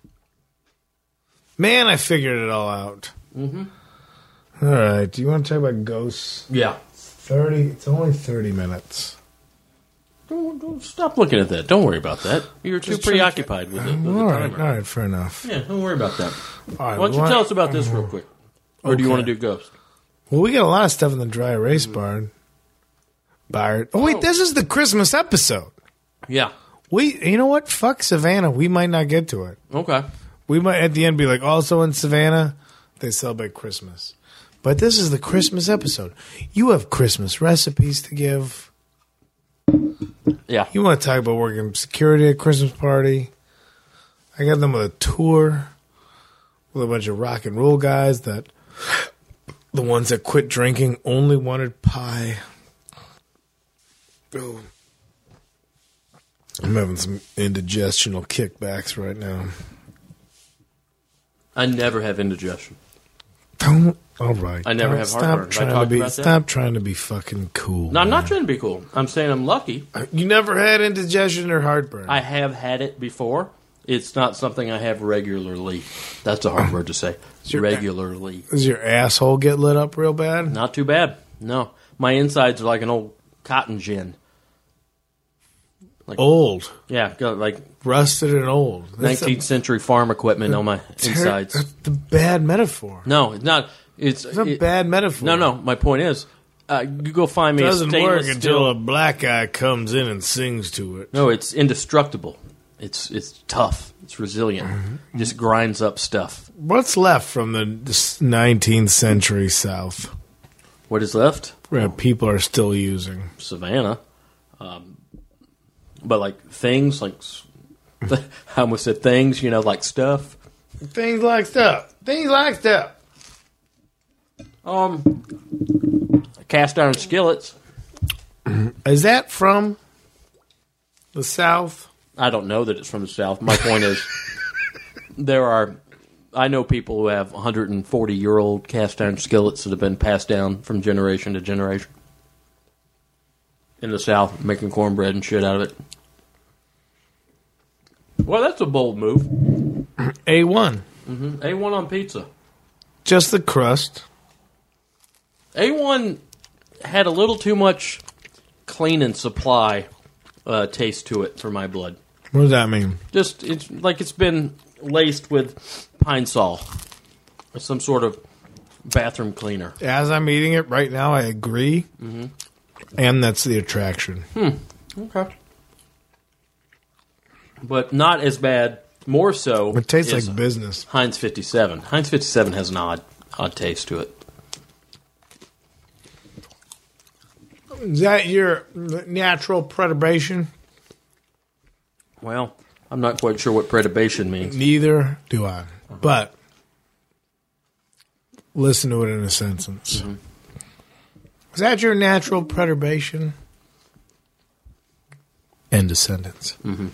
Speaker 5: Man, I figured it all out. Mm-hmm. All right. Do you want to talk about ghosts?
Speaker 6: Yeah.
Speaker 5: 30. It's only 30 minutes.
Speaker 6: Don't stop looking at that. Don't worry about that. You're too preoccupied with it.
Speaker 5: All right, fair enough.
Speaker 6: Yeah, don't worry about that.
Speaker 5: All right,
Speaker 6: Why don't you tell us about this real quick? Or do you want to do Ghost?
Speaker 5: Well, we got a lot of stuff in the dry erase barn. Oh, wait, this is the Christmas episode.
Speaker 6: Yeah.
Speaker 5: You know what? Fuck Savannah. We might not get to it.
Speaker 6: Okay.
Speaker 5: We might at the end be like, also in Savannah, they celebrate Christmas. But this is the Christmas episode. You have Christmas recipes to give.
Speaker 6: Yeah.
Speaker 5: You want to talk about working security at a Christmas party? I got them with a tour with a bunch of rock and roll guys that the ones that quit drinking only wanted pie. Oh. I'm having some indigestional kickbacks right now.
Speaker 6: I never have indigestion.
Speaker 5: Don't. All right.
Speaker 6: I never have heartburn.
Speaker 5: Stop trying to be fucking cool.
Speaker 6: No, I'm not trying to be cool. I'm saying I'm lucky.
Speaker 5: You never had indigestion or heartburn?
Speaker 6: I have had it before. It's not something I have regularly. That's a hard word to say. Regularly.
Speaker 5: Does your asshole get lit up real bad?
Speaker 6: Not too bad. No. My insides are like an old cotton gin.
Speaker 5: Like, old.
Speaker 6: Yeah, like
Speaker 5: rusted and old.
Speaker 6: 19th century farm equipment on my insides.
Speaker 5: That's the bad metaphor.
Speaker 6: No, it's not. It's
Speaker 5: a bad metaphor.
Speaker 6: No. My point is, you go find me.
Speaker 5: Doesn't
Speaker 6: a
Speaker 5: work
Speaker 6: stainless
Speaker 5: until
Speaker 6: steel.
Speaker 5: a black guy comes in and sings to it.
Speaker 6: No, it's indestructible. It's tough. It's resilient.
Speaker 5: Mm-hmm.
Speaker 6: Just grinds up stuff.
Speaker 5: What's left from the 19th century South?
Speaker 6: What is left?
Speaker 5: Where people are still using
Speaker 6: Savannah. But like things, like I almost said things, like stuff.
Speaker 5: Things like stuff.
Speaker 6: Cast iron skillets.
Speaker 5: Is that from the South?
Speaker 6: I don't know that it's from the South. My point is, I know people who have 140-year-old cast iron skillets that have been passed down from generation to generation in the South, making cornbread and shit out of it. Well, that's a bold move.
Speaker 5: A1.
Speaker 6: Mm-hmm. A1 on pizza.
Speaker 5: Just the crust.
Speaker 6: A1 had a little too much clean and supply taste to it for my blood.
Speaker 5: What does that mean?
Speaker 6: Just, it's like it's been laced with Pine Sol. Some sort of bathroom cleaner.
Speaker 5: As I'm eating it right now, I agree. Mm-hmm. And that's the attraction.
Speaker 6: Okay. But not as bad. More so.
Speaker 5: It tastes like business.
Speaker 6: Heinz 57. Heinz 57 has an odd taste to it.
Speaker 5: Is that your natural perturbation?
Speaker 6: Well, I'm not quite sure what perturbation means.
Speaker 5: Neither do I. But listen to it in a sentence. Mm-hmm. Is that your natural perturbation? End of sentence.
Speaker 6: Mm-hmm.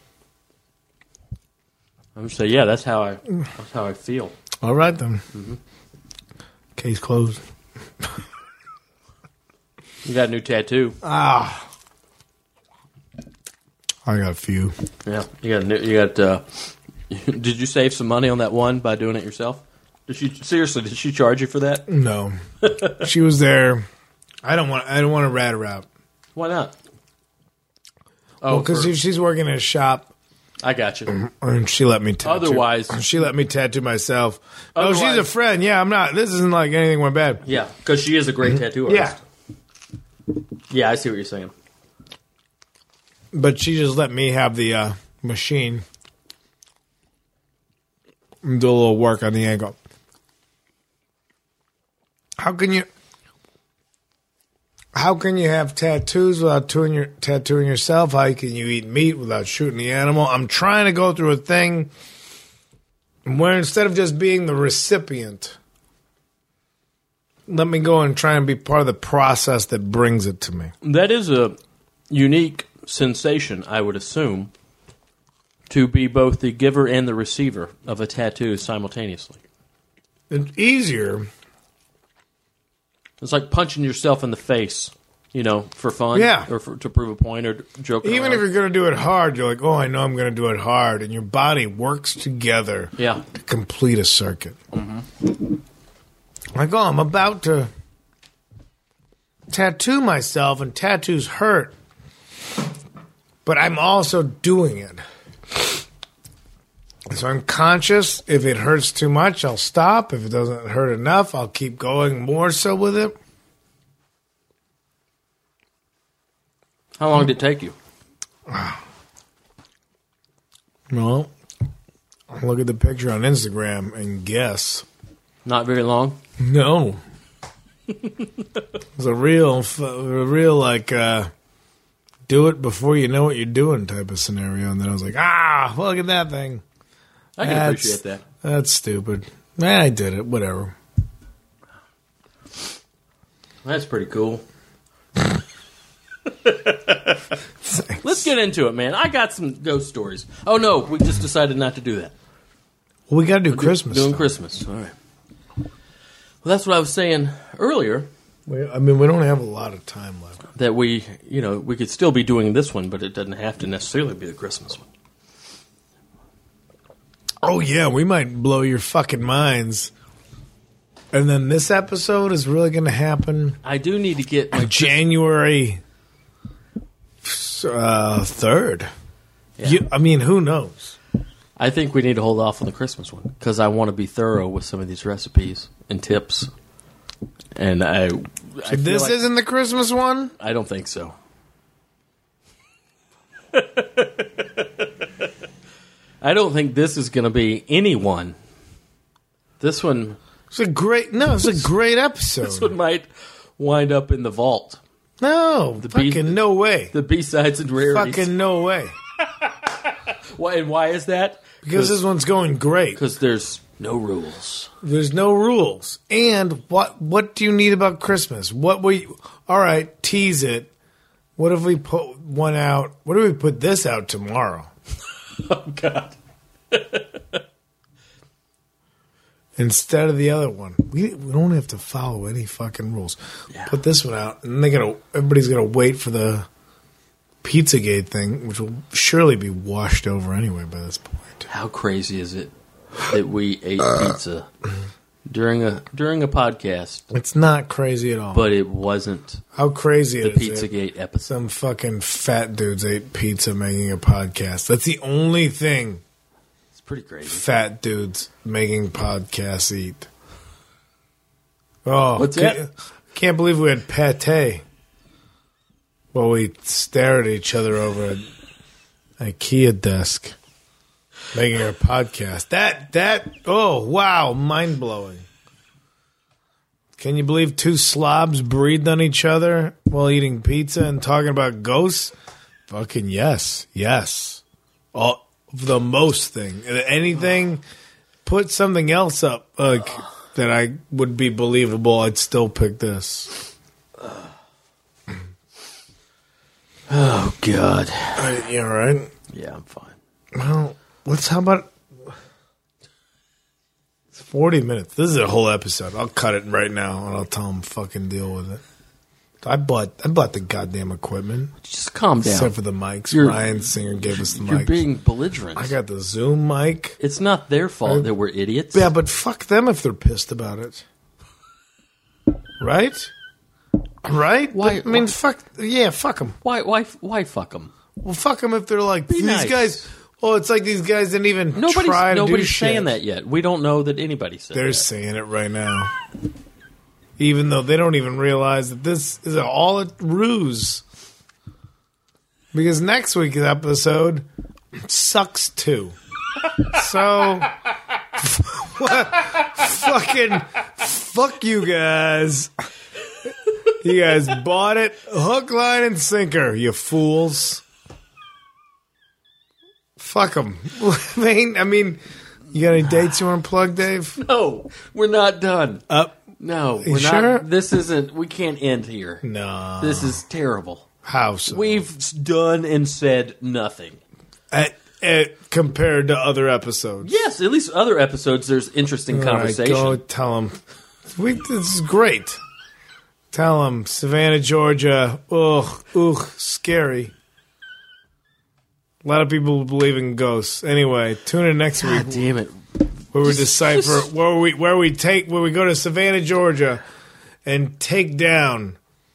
Speaker 6: I'm gonna say, yeah, that's how I feel.
Speaker 5: All right then. Mm-hmm. Case closed.
Speaker 6: You got a new tattoo.
Speaker 5: I got a few.
Speaker 6: Yeah, you got. Did you save some money on that one by doing it yourself? Did she charge you for that?
Speaker 5: No. She was there I don't want to rat her out.
Speaker 6: Why not?
Speaker 5: Well, because if she's working in a shop,
Speaker 6: I got you.
Speaker 5: And she let me tattoo.
Speaker 6: Otherwise,
Speaker 5: she let me tattoo myself. Oh, she's a friend. Yeah, I'm not. This isn't like anything went bad.
Speaker 6: Yeah, because she is a great tattoo artist. Yeah, I see what you're saying.
Speaker 5: But she just let me have the machine and do a little work on the ankle. How can you have tattoos without tattooing yourself? How can you eat meat without shooting the animal? I'm trying to go through a thing where instead of just being the recipient, let me go and try and be part of the process that brings it to me.
Speaker 6: That is a unique sensation, I would assume, to be both the giver and the receiver of a tattoo simultaneously.
Speaker 5: It's easier.
Speaker 6: It's like punching yourself in the face, for fun, or to prove a point, or joking
Speaker 5: Even
Speaker 6: around.
Speaker 5: if you're going to do it hard, you're like, oh, I know I'm going to do it hard, and your body works together to complete a circuit. Mm-hmm. Like, oh, I'm about to tattoo myself, and tattoos hurt, but I'm also doing it. So I'm conscious. If it hurts too much, I'll stop. If it doesn't hurt enough, I'll keep going more so with it.
Speaker 6: How long did it take you?
Speaker 5: Well, look at the picture on Instagram and guess.
Speaker 6: Not very long?
Speaker 5: No. It's a real like, do it before you know what you're doing type of scenario. And then I was like, look at that thing.
Speaker 6: I can appreciate that.
Speaker 5: That's stupid. I did it. Whatever.
Speaker 6: That's pretty cool. Let's get into it, man. I got some ghost stories. Oh, no. We just decided not to do that.
Speaker 5: Well, we got to do Christmas.
Speaker 6: Doing Christmas. All right. Well, that's what I was saying earlier.
Speaker 5: We don't have a lot of time left.
Speaker 6: That we could still be doing this one, but it doesn't have to necessarily be the Christmas one.
Speaker 5: Oh, yeah, we might blow your fucking minds. And then this episode is really going to happen.
Speaker 6: I do need to get
Speaker 5: January 3rd.
Speaker 6: Yeah.
Speaker 5: Who knows?
Speaker 6: I think we need to hold off on the Christmas one because I want to be thorough with some of these recipes and tips. And
Speaker 5: this isn't the Christmas one?
Speaker 6: I don't think so. I don't think this is going to be anyone. This one...
Speaker 5: It's a great episode.
Speaker 6: This one might wind up in the vault.
Speaker 5: No, no way.
Speaker 6: The B-sides and rarities.
Speaker 5: Fucking no way.
Speaker 6: Why is that?
Speaker 5: Because this one's going great.
Speaker 6: Because there's no rules.
Speaker 5: There's no rules. And what do you need about Christmas? All right, tease it. What if we put one out? What if we put this out tomorrow?
Speaker 6: Oh, God.
Speaker 5: Instead of the other one. We don't have to follow any fucking rules.
Speaker 6: Yeah.
Speaker 5: Put this one out, and everybody's going to wait for the Pizzagate thing, which will surely be washed over anyway by this point.
Speaker 6: How crazy is it that we ate pizza during a podcast?
Speaker 5: It's not crazy at all.
Speaker 6: But it wasn't.
Speaker 5: How crazy
Speaker 6: the
Speaker 5: is
Speaker 6: Pizzagate episode?
Speaker 5: Some fucking fat dudes ate pizza making a podcast. That's the only thing.
Speaker 6: It's pretty crazy.
Speaker 5: Fat dudes making podcasts eat. Oh,
Speaker 6: what's that?
Speaker 5: Can't believe we had pate. Well, we stared at each other over an IKEA desk making our podcast. Oh, wow, mind-blowing. Can you believe two slobs breathed on each other while eating pizza and talking about ghosts? Fucking yes. The most thing. Anything, put something else up that I would be believable, I'd still pick this.
Speaker 6: Oh, God.
Speaker 5: You all right?
Speaker 6: Yeah, I'm fine.
Speaker 5: Well, how about... It's 40 minutes. This is a whole episode. I'll cut it right now, and I'll tell them fucking deal with it. I bought the goddamn equipment.
Speaker 6: Just calm down.
Speaker 5: Except for the mics. Ryan Singer gave us the mics.
Speaker 6: You're being belligerent.
Speaker 5: I got the Zoom mic.
Speaker 6: It's not their fault that we're idiots.
Speaker 5: Yeah, but fuck them if they're pissed about it. Right? Right?
Speaker 6: Why-
Speaker 5: I mean,
Speaker 6: why-
Speaker 5: fuck them.
Speaker 6: Why fuck them?
Speaker 5: Well, fuck them if they're like, these
Speaker 6: nice.
Speaker 5: guys... Oh, it's like these guys didn't even try to do shit.
Speaker 6: Nobody's saying that yet. We don't know that anybody said
Speaker 5: They're
Speaker 6: that.
Speaker 5: saying it right now. Even though they don't even realize that this is all a ruse. Because next week's episode sucks too. So, fuck you guys. You guys bought it hook, line, and sinker, you fools. Fuck them. I mean, you got any dates you want to plug, Dave?
Speaker 6: No, we're not done. No, we're
Speaker 5: sure?
Speaker 6: not. This isn't. We can't end here.
Speaker 5: No.
Speaker 6: This is terrible.
Speaker 5: How so?
Speaker 6: We've done and said nothing.
Speaker 5: Compared to other episodes.
Speaker 6: Yes, at least other episodes, there's interesting conversation.
Speaker 5: All right, go tell them. This is great. Tell them Savannah, Georgia. Ugh, scary. A lot of people believe in ghosts. Anyway, tune in next week.
Speaker 6: God damn it!
Speaker 5: Where we decipher where we go to Savannah, Georgia, and take down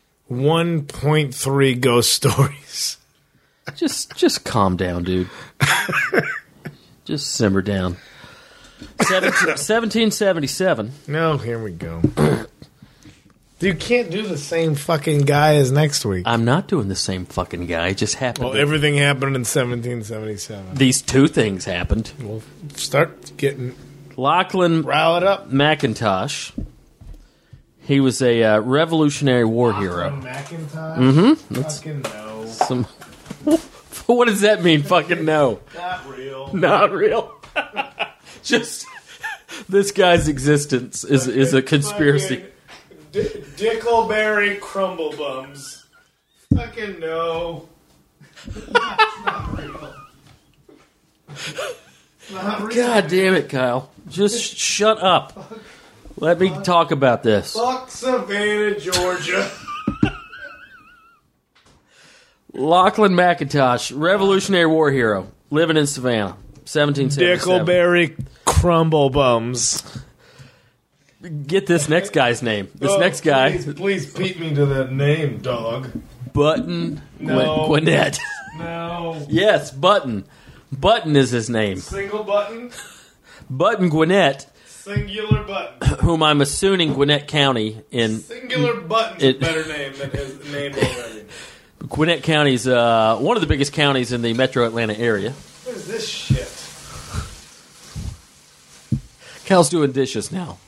Speaker 5: 1.3 ghost stories.
Speaker 6: Just calm down, dude. Just simmer down. 1777.
Speaker 5: No, here we go. You can't do the same fucking guy as next week.
Speaker 6: I'm not doing the same fucking guy. It just happened.
Speaker 5: Well, everything happened in 1777.
Speaker 6: These two things happened.
Speaker 5: We'll start getting...
Speaker 6: Lachlan
Speaker 5: Rile it up.
Speaker 6: McIntosh. He was a Revolutionary War hero.
Speaker 5: McIntosh?
Speaker 6: Mm-hmm.
Speaker 5: Fucking no.
Speaker 6: What does that mean? Fucking no.
Speaker 5: Not real.
Speaker 6: Not real. Just this guy's existence is a conspiracy.
Speaker 5: Dickleberry crumble bums. Fucking no. Not real. Not real.
Speaker 6: God damn it, Kyle. Just shut up. Let me talk about this.
Speaker 5: Fuck Savannah, Georgia.
Speaker 6: Lachlan McIntosh, Revolutionary War hero, living in Savannah, 1777.
Speaker 5: Dickleberry crumble bums.
Speaker 6: Get this next guy's name. This next guy.
Speaker 5: Please beat me to that name, dog.
Speaker 6: Button
Speaker 5: No.
Speaker 6: Gwinnett.
Speaker 5: No.
Speaker 6: Yes, Button. Button is his name.
Speaker 5: Single button.
Speaker 6: Button Gwinnett,
Speaker 5: Singular button.
Speaker 6: whom I'm assuming Gwinnett County in
Speaker 5: Singular button's a better name than his name already.
Speaker 6: Gwinnett County is one of the biggest counties in the metro Atlanta area.
Speaker 5: What is this shit?
Speaker 6: Cal's doing dishes now.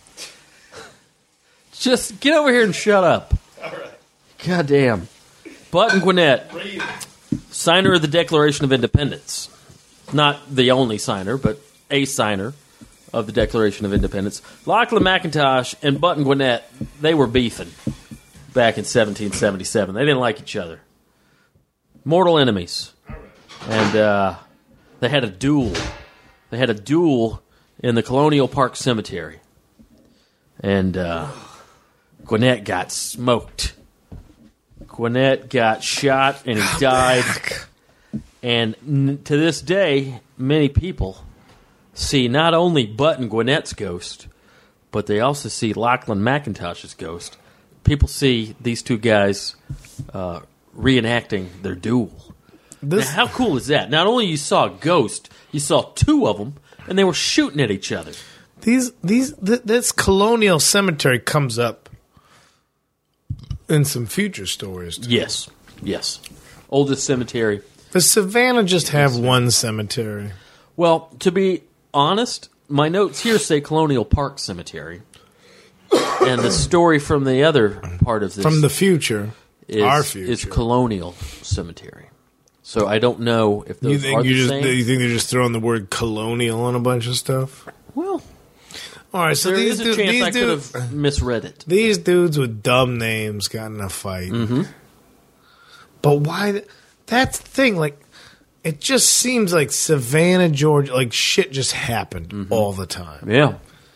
Speaker 6: Just get over here and shut up.
Speaker 5: All right.
Speaker 6: God damn. Button Gwinnett,
Speaker 5: Breathe.
Speaker 6: signer of the Declaration of Independence. Not the only signer, but a signer of the Declaration of Independence. Lachlan McIntosh and Button Gwinnett, they were beefing back in 1777. They didn't like each other. Mortal enemies. And they had a duel. They had a duel in the Colonial Park Cemetery. And Gwinnett got smoked. Gwinnett got shot and he died. And to this day, many people see not only Button Gwinnett's ghost, but they also see Lachlan McIntosh's ghost. People see these two guys reenacting their duel. Now, how cool is that? Not only you saw a ghost, you saw two of them, and they were shooting at each other.
Speaker 5: This colonial cemetery comes up in some future stories, too.
Speaker 6: Yes. Oldest cemetery.
Speaker 5: Does Savannah just have one cemetery?
Speaker 6: Well, to be honest, my notes here say Colonial Park Cemetery. And the story from the other part of this...
Speaker 5: From the future. Our future.
Speaker 6: Is Colonial Cemetery. So I don't know if those are the same.
Speaker 5: You think they're just throwing the word colonial on a bunch of stuff?
Speaker 6: Well,
Speaker 5: all right. So
Speaker 6: there
Speaker 5: these
Speaker 6: is a chance I could
Speaker 5: dudes,
Speaker 6: have misread it.
Speaker 5: These dudes with dumb names got in a fight.
Speaker 6: Mm-hmm.
Speaker 5: But why? That's the thing. Like, it just seems like Savannah, Georgia, like shit just happened all the time.
Speaker 6: Yeah.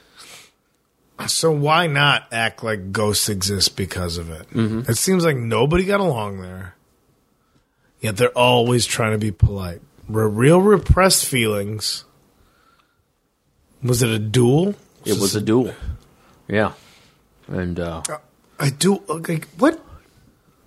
Speaker 5: So why not act like ghosts exist because of it? Mm-hmm. It seems like nobody got along there. Yet they're always trying to be polite. Real repressed feelings. Was it a duel?
Speaker 6: It was a duel. Yeah. And
Speaker 5: a duel? Like, what?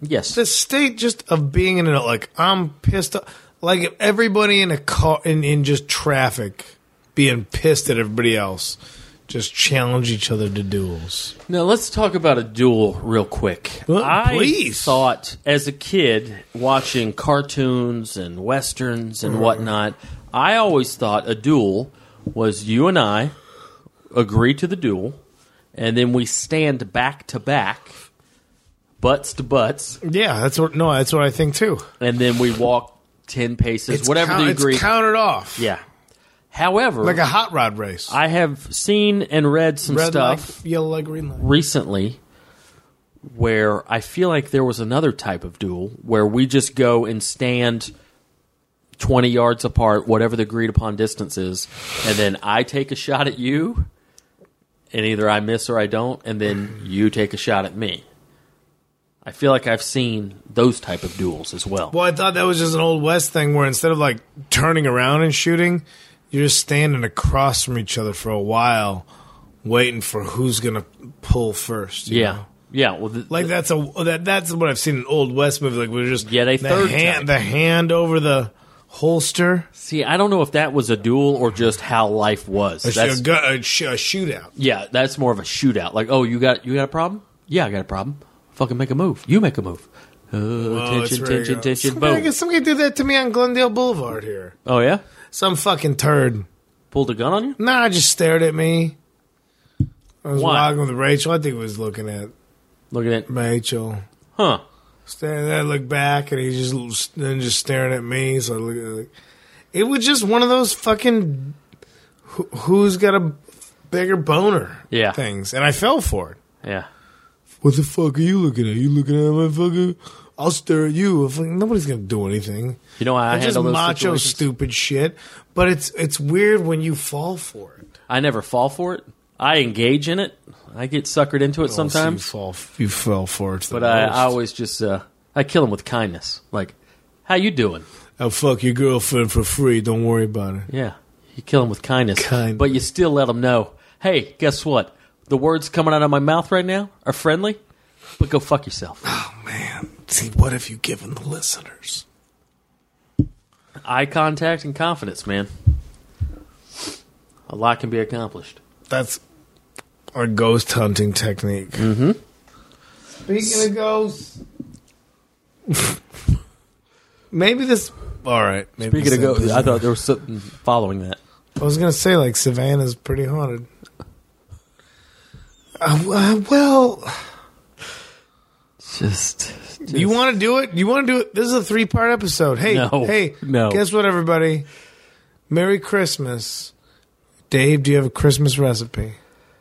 Speaker 6: Yes.
Speaker 5: The state just of being in it, like, I'm pissed off. Like, if everybody in a car, in just traffic, being pissed at everybody else, just challenge each other to duels.
Speaker 6: Now, let's talk about a duel real quick.
Speaker 5: Well,
Speaker 6: I
Speaker 5: please.
Speaker 6: thought, as a kid, watching cartoons and westerns and whatnot, I always thought a duel was you and I agree to the duel, and then we stand back to back, butts to butts.
Speaker 5: Yeah, that's what I think too.
Speaker 6: And then we walk 10 paces, whatever the degree.
Speaker 5: It's counted off.
Speaker 6: Yeah. However,
Speaker 5: Like a hot rod race.
Speaker 6: I have seen and read some
Speaker 5: Red
Speaker 6: stuff
Speaker 5: light, yellow light, green light.
Speaker 6: recently where I feel like there was another type of duel where we just go and stand 20 yards apart, whatever the agreed upon distance is, and then I take a shot at you, and either I miss or I don't, and then you take a shot at me. I feel like I've seen those type of duels as well.
Speaker 5: Well, I thought that was just an Old West thing where instead of like turning around and shooting, you're just standing across from each other for a while, waiting for who's going to pull first. you know?
Speaker 6: Yeah. Well,
Speaker 5: Like that's what I've seen in Old West movies. Like we're just
Speaker 6: Yet a third type.
Speaker 5: the hand over the holster,
Speaker 6: see, I don't know if that was a duel or just how life was.
Speaker 5: a shootout.
Speaker 6: Yeah, that's more of a shootout. Like, oh, you got a problem? Yeah, I got a problem. Fucking make a move. You make a move. Tension. Boom.
Speaker 5: Somebody did that to me on Glendale Boulevard here.
Speaker 6: Oh yeah,
Speaker 5: Some fucking turd.
Speaker 6: pulled a gun on you.
Speaker 5: Nah, just stared at me. I was
Speaker 6: Why?
Speaker 5: walking with Rachel. I think he was looking at
Speaker 6: Look at it.
Speaker 5: Rachel.
Speaker 6: Huh.
Speaker 5: Staring there, I look back, and he's just staring at me. So I look at it. It was just one of those fucking who's got a bigger boner
Speaker 6: Yeah.
Speaker 5: things, and I fell for it.
Speaker 6: Yeah.
Speaker 5: What the fuck are you looking at? You looking at motherfucker? I'll stare at you. Nobody's gonna do anything.
Speaker 6: You know how I
Speaker 5: It's just
Speaker 6: handle those
Speaker 5: macho
Speaker 6: situations?
Speaker 5: stupid shit. But it's weird when you fall for it.
Speaker 6: I never fall for it. I engage in it. I get suckered into it sometimes.
Speaker 5: You fell for it.
Speaker 6: But I always just I kill them with kindness. Like, how you doing?
Speaker 5: I'll fuck your girlfriend for free. Don't worry about it.
Speaker 6: Yeah. You kill them with kindness.
Speaker 5: Kindness.
Speaker 6: But you still let them know, hey, guess what? The words coming out of my mouth right now are friendly, but go fuck yourself.
Speaker 5: Oh man, see, what have you given the listeners?
Speaker 6: Eye contact and confidence, man. A lot can be accomplished.
Speaker 5: That's our ghost hunting technique.
Speaker 6: Mm-hmm.
Speaker 5: Speaking of ghosts, maybe this. All right. Maybe
Speaker 6: Speaking of
Speaker 5: this
Speaker 6: ghosts, I
Speaker 5: episode-
Speaker 6: thought there was something following that.
Speaker 5: I was gonna say like Savannah's pretty haunted. Well,
Speaker 6: Just
Speaker 5: you want to do it? You want to do it? This is a 3-part episode. Hey,
Speaker 6: No.
Speaker 5: Guess what, everybody? Merry Christmas. Dave, do you have a Christmas recipe?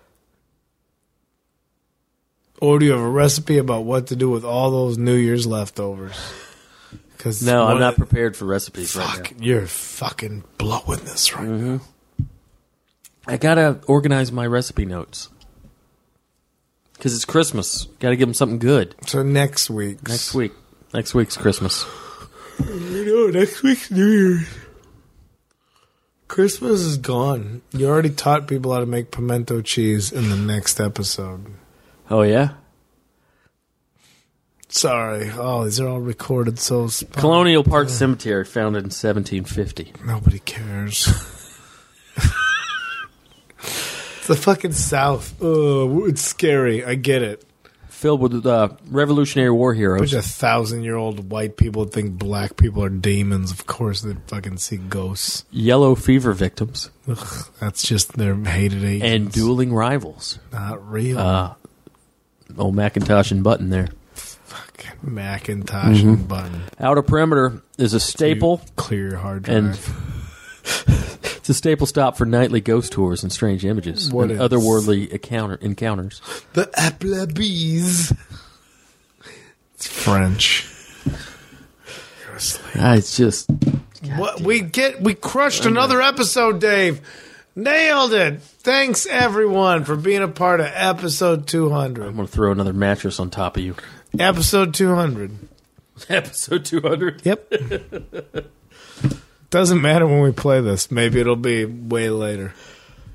Speaker 5: Or do you have a recipe about what to do with all those New Year's leftovers? Cause
Speaker 6: No, I'm not prepared for recipes right
Speaker 5: Fuck, you're fucking blowing this right now.
Speaker 6: now. I gotta organize my recipe notes because it's Christmas. Gotta give them something good.
Speaker 5: So next week.
Speaker 6: Next week's Christmas.
Speaker 5: Next week's New Year's. Christmas is gone. You already taught people how to make pimento cheese in the next episode.
Speaker 6: Oh yeah,
Speaker 5: Sorry. Oh, these are all recorded so
Speaker 6: Colonial Park Cemetery, founded in 1750.
Speaker 5: Nobody cares. It's the fucking South. Oh, it's scary. I get it.
Speaker 6: Filled with Revolutionary War heroes.
Speaker 5: Bunch of 1,000-year-old white people think black people are demons. Of course, they fucking see ghosts.
Speaker 6: Yellow fever victims.
Speaker 5: Ugh, that's just their hated agents.
Speaker 6: And dueling rivals.
Speaker 5: Not real.
Speaker 6: Old Macintosh and Button there.
Speaker 5: Fucking Macintosh and Button.
Speaker 6: Outer Perimeter is a staple.
Speaker 5: Clear your hard
Speaker 6: And
Speaker 5: drive.
Speaker 6: it's a staple stop for nightly ghost tours and strange images.
Speaker 5: What
Speaker 6: and
Speaker 5: is?
Speaker 6: otherworldly encounters.
Speaker 5: The Applebee's. It's French.
Speaker 6: It's just...
Speaker 5: What we crushed another episode, Dave. Nailed it. Thanks everyone for being a part of episode 200.
Speaker 6: I'm going to throw another mattress on top of you.
Speaker 5: Episode 200.
Speaker 6: Episode 200?
Speaker 5: Yep. Doesn't matter when we play this. Maybe it'll be way later.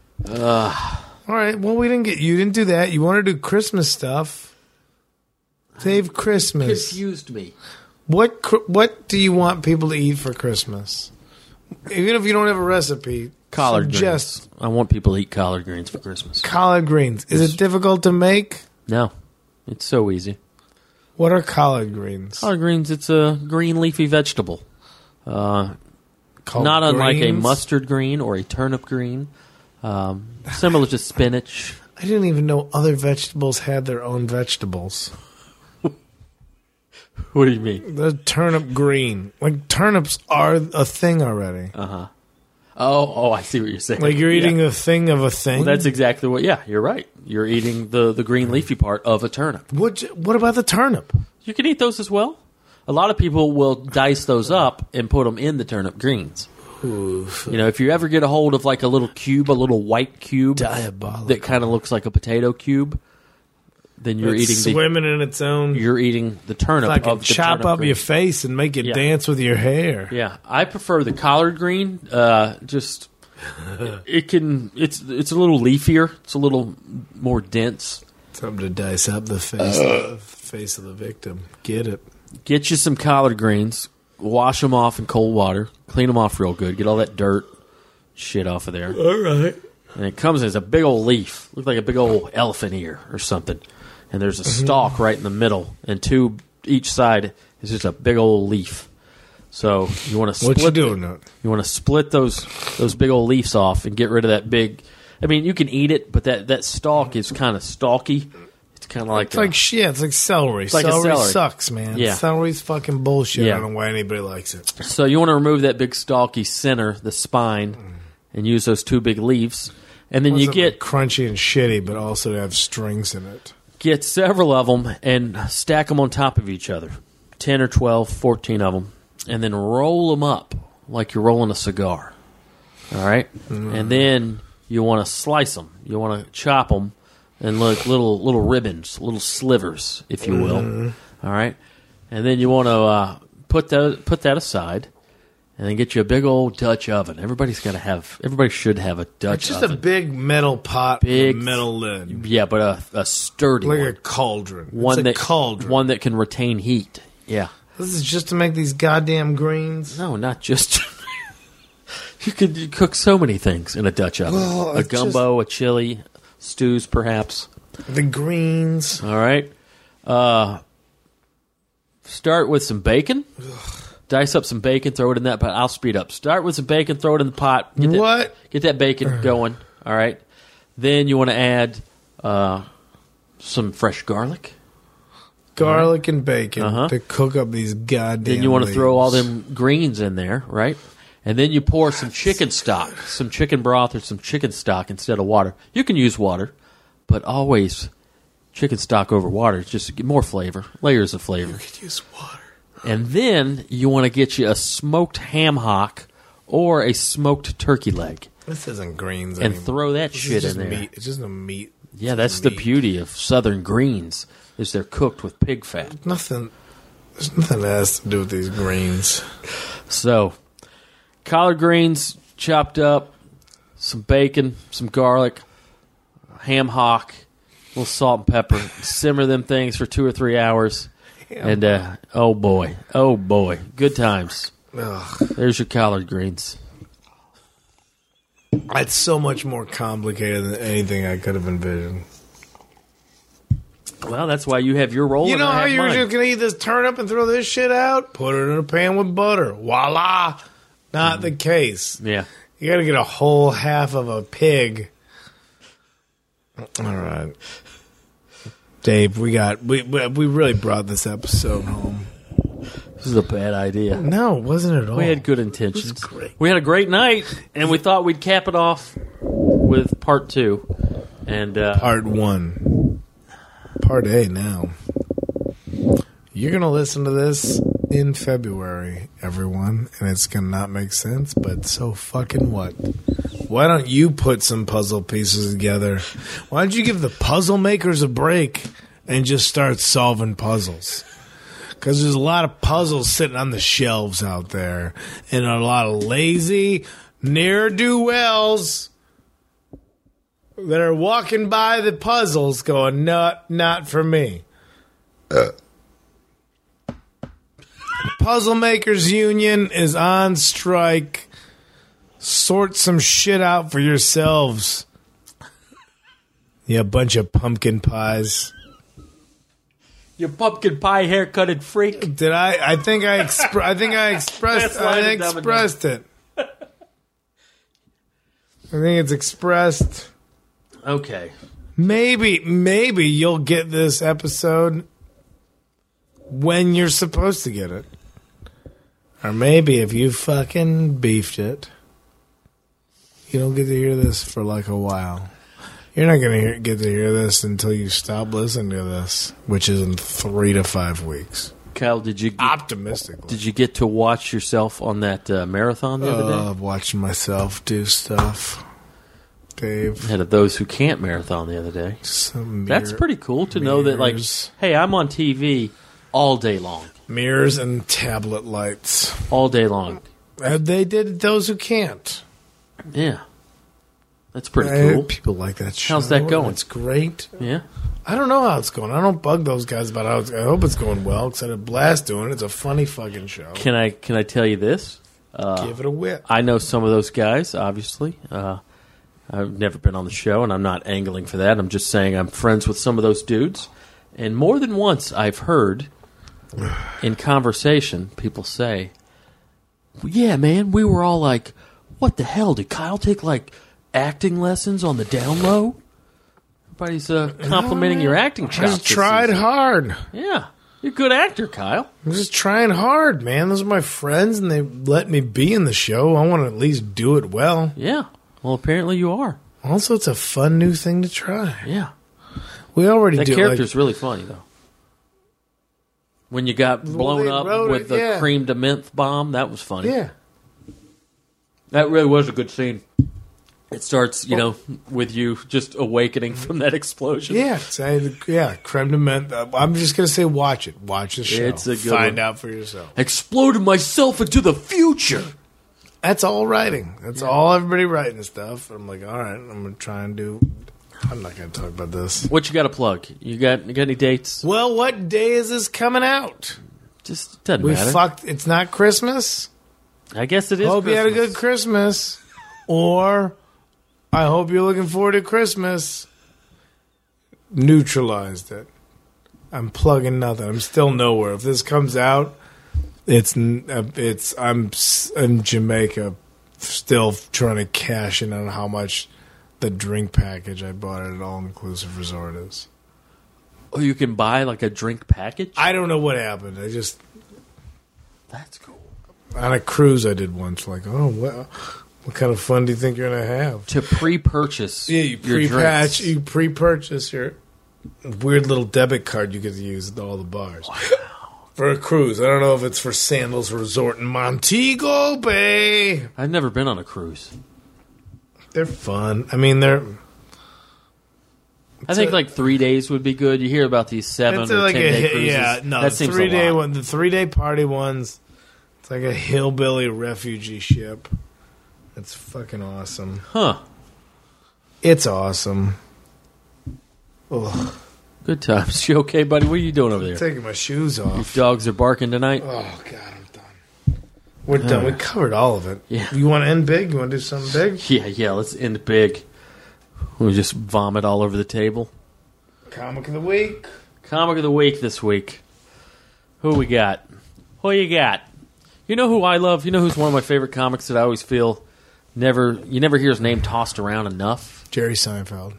Speaker 5: All right. Well, you didn't do that. You want to do Christmas stuff. Save Christmas.
Speaker 6: Confused me.
Speaker 5: What do you want people to eat for Christmas? Even if you don't have a recipe,
Speaker 6: Collard
Speaker 5: suggest
Speaker 6: greens. I want people to eat collard greens for Christmas.
Speaker 5: collard greens. Is it difficult to make?
Speaker 6: No, it's so easy.
Speaker 5: What are collard greens?
Speaker 6: Collard greens, it's a green leafy vegetable.
Speaker 5: Called
Speaker 6: Not unlike a
Speaker 5: greens?
Speaker 6: mustard green or a turnip green. Similar to spinach.
Speaker 5: I didn't even know other vegetables had their own vegetables.
Speaker 6: What do you mean?
Speaker 5: The turnip green. Like, turnips are a thing already.
Speaker 6: Oh, I see what you're saying.
Speaker 5: Like, you're eating a thing of a thing?
Speaker 6: Well, that's exactly what... Yeah, you're right. You're eating the green leafy part of a turnip.
Speaker 5: What about the turnip?
Speaker 6: You can eat those as well. A lot of people will dice those up and put them in the turnip greens.
Speaker 5: Oof.
Speaker 6: You know, if you ever get a hold of like a little cube, a little white cube
Speaker 5: Diabolical.
Speaker 6: that kind of looks like a potato cube, then you're
Speaker 5: It's
Speaker 6: eating
Speaker 5: swimming in its own...
Speaker 6: you're eating the turnip
Speaker 5: Like
Speaker 6: of the
Speaker 5: chop
Speaker 6: turnip
Speaker 5: up
Speaker 6: green.
Speaker 5: your face and make it
Speaker 6: Yeah.
Speaker 5: dance with your hair.
Speaker 6: Yeah, I prefer the collard green. It's a little leafier. It's a little more dense.
Speaker 5: Something to dice up the face of the victim. Get it.
Speaker 6: Get you some collard greens. Wash them off in cold water. Clean them off real good. Get all that dirt, shit off of there.
Speaker 5: All right.
Speaker 6: And it comes as a big old leaf. Looks like a big old elephant ear or something. And there's a stalk right in the middle. And two each side is just a big old leaf. So you want to split.
Speaker 5: What you doing now?
Speaker 6: You want to split those big old leaves off and get rid of that big. I mean, you can eat it, but that stalk is kind of stalky. It's kind of like
Speaker 5: It's like shit. It's like celery.
Speaker 6: like a
Speaker 5: Celery
Speaker 6: celery.
Speaker 5: sucks, man.
Speaker 6: Yeah.
Speaker 5: Celery's fucking bullshit.
Speaker 6: Yeah.
Speaker 5: I don't know why anybody likes it.
Speaker 6: So you want to remove that big stalky center, the spine, and use those two big leaves, and then you
Speaker 5: Wasn't
Speaker 6: get
Speaker 5: crunchy and shitty, but also to have strings in it.
Speaker 6: several of them and stack them on top of each other, 10 or 12, 14 of them, and then roll them up like you're rolling a cigar. All right, and then you want to slice them. You want to chop them and look little ribbons, little slivers, if you will. All right, and then you want to put that aside, and then get you a big old Dutch oven. Everybody should have a Dutch
Speaker 5: It's just
Speaker 6: oven.
Speaker 5: a big metal pot
Speaker 6: Big-
Speaker 5: with a metal lid.
Speaker 6: Yeah, but a sturdy
Speaker 5: Like
Speaker 6: one.
Speaker 5: a cauldron.
Speaker 6: One
Speaker 5: It's a cauldron.
Speaker 6: one that can retain heat. Yeah.
Speaker 5: This is just to make these goddamn greens.
Speaker 6: No, not just. You could cook so many things in a Dutch oven.
Speaker 5: Well,
Speaker 6: A
Speaker 5: it's
Speaker 6: gumbo, a chili, stews, perhaps.
Speaker 5: The greens.
Speaker 6: All right. Start with some bacon. Dice up some bacon, throw it in that pot. I'll speed up. Start with some bacon, throw it in the pot. Get that bacon going. All right. Then you want to add some fresh garlic.
Speaker 5: Garlic and bacon
Speaker 6: Uh-huh.
Speaker 5: to cook up these goddamn
Speaker 6: Then you want to throw all
Speaker 5: leaves.
Speaker 6: them greens in there, right? And then you pour some chicken stock, some chicken broth or some chicken stock instead of water. You can use water, but always chicken stock over water. Just to get more flavor, layers of flavor.
Speaker 5: You could use water.
Speaker 6: And then you want to get you a smoked ham hock or a smoked turkey leg
Speaker 5: This isn't greens
Speaker 6: and
Speaker 5: anymore.
Speaker 6: throw that
Speaker 5: This
Speaker 6: shit
Speaker 5: is just
Speaker 6: in there.
Speaker 5: meat. It's just a meat.
Speaker 6: Yeah, that's the
Speaker 5: meat.
Speaker 6: beauty of southern greens is they're cooked with pig fat.
Speaker 5: Nothing. There's nothing that has to do with these greens.
Speaker 6: So, collard greens chopped up, some bacon, some garlic, ham hock, a little salt and pepper. Simmer them things for 2 or 3 hours. And, oh boy, good times.
Speaker 5: Ugh.
Speaker 6: There's your collard greens.
Speaker 5: It's so much more complicated than anything I could have envisioned.
Speaker 6: Well, that's why you have your roll.
Speaker 5: You
Speaker 6: and
Speaker 5: know
Speaker 6: I
Speaker 5: how
Speaker 6: have
Speaker 5: you were
Speaker 6: mine.
Speaker 5: just going to eat this turnip and throw this shit out? Put it in a pan with butter. Voila. Not the case.
Speaker 6: Yeah.
Speaker 5: You got to get a whole half of a pig. All right. Dave, we really brought this episode home.
Speaker 6: This is a bad idea.
Speaker 5: No, it wasn't at all.
Speaker 6: We had good intentions.
Speaker 5: It was great.
Speaker 6: We had a great night, and we thought we'd cap it off with part 2. And
Speaker 5: Part 1. Part A now. You're going to listen to this in February, everyone, and it's going to not make sense, but so fucking what? Why don't you put some puzzle pieces together? Why don't you give the puzzle makers a break and just start solving puzzles? Because there's a lot of puzzles sitting on the shelves out there, and a lot of lazy ne'er-do-wells that are walking by the puzzles going, not for me. Puzzle Makers Union is on strike. Sort some shit out for yourselves. You bunch of pumpkin pies.
Speaker 6: You pumpkin pie haircutted freak.
Speaker 5: Did I? I think I expressed it. I think it's expressed.
Speaker 6: Okay.
Speaker 5: Maybe you'll get this episode when you're supposed to get it. Or maybe if you fucking beefed it, you don't get to hear this for like a while. You're not going to get to hear this until you stop listening to this, which is in 3 to 5 weeks.
Speaker 6: Kyle, did you get to watch yourself on that marathon the other day?
Speaker 5: I've watched myself do stuff. Dave.
Speaker 6: Had of those who can't marathon the other day. That's pretty cool to know that, like, hey, I'm on TV all day long.
Speaker 5: Mirrors and tablet lights.
Speaker 6: All day long.
Speaker 5: They did those who can't.
Speaker 6: Yeah. That's pretty cool.
Speaker 5: People like that show.
Speaker 6: How's that going?
Speaker 5: It's great.
Speaker 6: Yeah.
Speaker 5: I don't know how it's going. I don't bug those guys about how it's going. I hope it's going well because I had a blast doing it. It's a funny fucking show.
Speaker 6: Can I tell you this?
Speaker 5: Give it a whip.
Speaker 6: I know some of those guys, obviously. I've never been on the show, and I'm not angling for that. I'm just saying I'm friends with some of those dudes. And more than once I've heard in conversation people say, yeah, man, we were all like, what the hell? Did Kyle take, like, acting lessons on the down low? Everybody's complimenting your acting chops.
Speaker 5: I just tried hard.
Speaker 6: Yeah. You're a good actor, Kyle.
Speaker 5: I'm just trying hard, man. Those are my friends, and they let me be in the show. I want to at least do it well.
Speaker 6: Yeah. Well, apparently you are.
Speaker 5: Also, it's a fun new thing to try.
Speaker 6: Yeah.
Speaker 5: We already
Speaker 6: that
Speaker 5: do.
Speaker 6: That character's really funny, though. When you got blown up with the cream de menthe bomb, that was funny.
Speaker 5: Yeah.
Speaker 6: That really was a good scene. It starts, with you just awakening from that explosion.
Speaker 5: Yeah, creme de menthe. I'm just going to say watch it. Watch the show.
Speaker 6: It's a good
Speaker 5: Find
Speaker 6: one.
Speaker 5: out for yourself.
Speaker 6: Exploded myself into the future.
Speaker 5: That's all writing. That's all everybody writing and stuff. I'm like, all right, I'm going to try and do... I'm not going to talk about this.
Speaker 6: What you got to plug? You got any dates?
Speaker 5: Well, what day is this coming out?
Speaker 6: Just doesn't matter.
Speaker 5: It's not Christmas?
Speaker 6: I guess it is
Speaker 5: Hope
Speaker 6: Christmas.
Speaker 5: you had a good Christmas. Or... I hope you're looking forward to Christmas. Neutralized it. I'm plugging nothing. I'm still nowhere. If this comes out, I'm in Jamaica, still trying to cash in on how much the drink package I bought at an all-inclusive resort is.
Speaker 6: Oh, you can buy like a drink package?
Speaker 5: I don't know what happened.
Speaker 6: That's cool.
Speaker 5: On a cruise I did once. Like, oh, well. What kind of fun do you think you're going to have?
Speaker 6: To pre-purchase
Speaker 5: you pre-purchase your weird little debit card you get to use at all the bars. Wow. For a cruise. I don't know if it's for Sandals Resort in Montego Bay.
Speaker 6: I've never been on a cruise.
Speaker 5: They're fun. I mean,
Speaker 6: I think like 3 days would be good. You hear about these 7 or 10-day cruises. Yeah, no,
Speaker 5: that seems 3-day one. The 3-day party ones, it's like a hillbilly refugee ship. It's fucking awesome.
Speaker 6: Huh.
Speaker 5: It's awesome. Ugh.
Speaker 6: Good times. You okay, buddy? What are you doing over there?
Speaker 5: Taking my shoes off.
Speaker 6: Your dogs are barking tonight?
Speaker 5: Oh, God, I'm done. We're done. We covered all of it.
Speaker 6: Yeah.
Speaker 5: You want to end big? You want to do something big?
Speaker 6: Yeah, let's end big. We'll just vomit all over the table.
Speaker 5: Comic of the week.
Speaker 6: Comic of the week this week. Who we got? Who you got? You know who I love? You know who's one of my favorite comics that I always feel... You never hear his name tossed around enough?
Speaker 5: Jerry Seinfeld.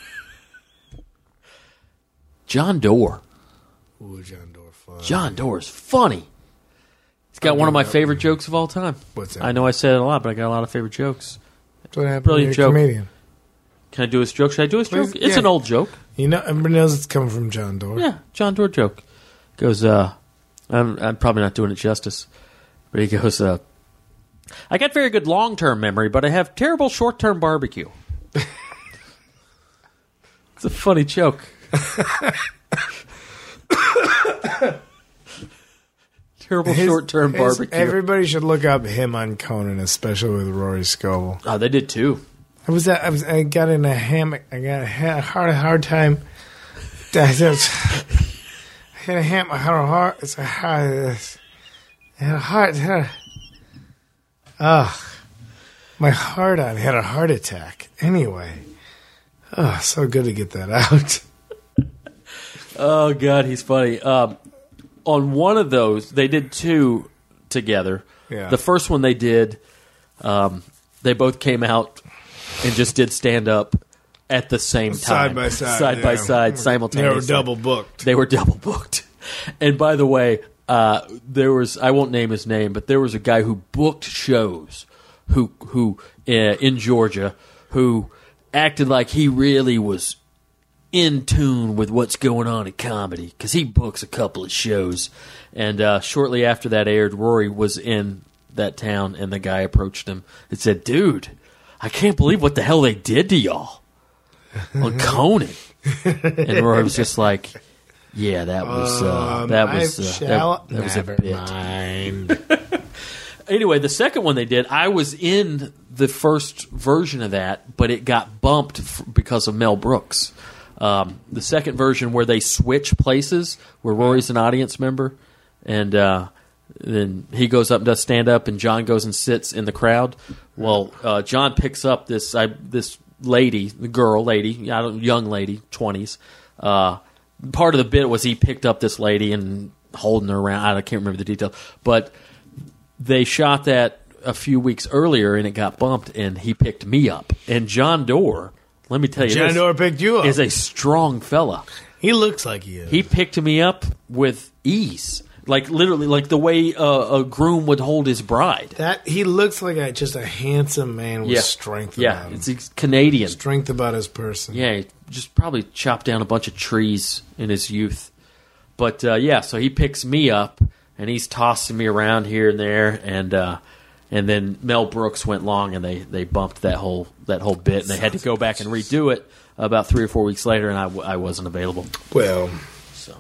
Speaker 6: John Doerr.
Speaker 5: Ooh, John Doerr fun.
Speaker 6: John Doerr's funny. He's got one of my favorite jokes of all time.
Speaker 5: What's that?
Speaker 6: I know I said it a lot, but I got a lot of favorite jokes.
Speaker 5: That's what happened.
Speaker 6: Brilliant joke.
Speaker 5: Comedian.
Speaker 6: Can I do his joke? Should I do his joke? It's an old joke.
Speaker 5: You know, everybody knows it's coming from John Doerr.
Speaker 6: Yeah, John Doerr joke. Goes, I'm probably not doing it justice, but he goes, I got very good long-term memory, but I have terrible short-term barbecue. It's a funny joke. Terrible short-term barbecue.
Speaker 5: Everybody should look up him on Conan, especially with Rory Scovel.
Speaker 6: Oh, they did too.
Speaker 5: I got in a hammock. I got a hard time. I had a hammock. It's a hard. had a heart. My heart on had a heart attack. Anyway, so good to get that out.
Speaker 6: Oh God, he's funny. On one of those, they did two together.
Speaker 5: Yeah.
Speaker 6: The first one they did, they both came out and just did stand up at the same time, side by side, simultaneously.
Speaker 5: They were double booked.
Speaker 6: And by the way, there was, I won't name his name, but there was a guy who booked shows who in Georgia who acted like he really was in tune with what's going on in comedy because he books a couple of shows. And shortly after that aired, Rory was in that town, and the guy approached him and said, "Dude, I can't believe what the hell they did to y'all on Conan." And Rory was just like, "Yeah, that was a bit."
Speaker 5: Mind.
Speaker 6: Anyway, the second one they did, I was in the first version of that, but it got bumped because of Mel Brooks. The second version where they switch places, where Rory's an audience member, and then he goes up and does stand up, and John goes and sits in the crowd. Well, John picks up this lady, young lady, 20s. Part of the bit was he picked up this lady and holding her around. I can't remember the details, but they shot that a few weeks earlier, and it got bumped, and he picked me up. And John Doerr, let me tell you,
Speaker 5: John Doerr picked you up.
Speaker 6: Is a strong fella.
Speaker 5: He looks like he is.
Speaker 6: He picked me up with ease. Like literally, like the way a groom would hold his bride.
Speaker 5: That he looks like just a handsome man with strength about him.
Speaker 6: He's Canadian.
Speaker 5: Strength about his person.
Speaker 6: Yeah, he just probably chopped down a bunch of trees in his youth. But so he picks me up, and he's tossing me around here and there, and then Mel Brooks went long, and they bumped that whole bit, and they had to go back and redo it about 3 or 4 weeks later, and I wasn't available.
Speaker 5: Well,
Speaker 6: so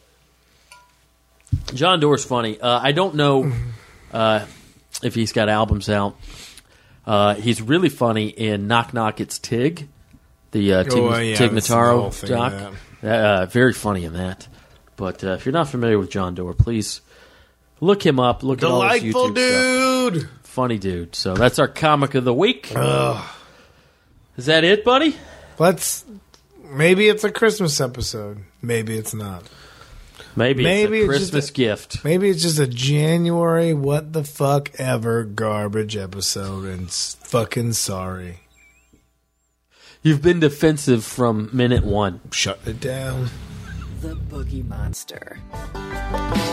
Speaker 6: John Doerr's funny. I don't know if he's got albums out. He's really funny in Knock Knock It's Tig, the Tig Notaro doc. Very funny in that. But if you're not familiar with John Doerr, please look him up. Look at all his YouTube
Speaker 5: dude.
Speaker 6: Stuff. Funny dude. So that's our comic of the week. Is that it, buddy?
Speaker 5: Maybe it's a Christmas episode. Maybe it's not.
Speaker 6: Maybe it's a Christmas gift.
Speaker 5: Maybe it's just a January what the fuck ever garbage episode, and fucking sorry.
Speaker 6: You've been defensive from minute one.
Speaker 5: Shut it down.
Speaker 1: The Boogie Monster.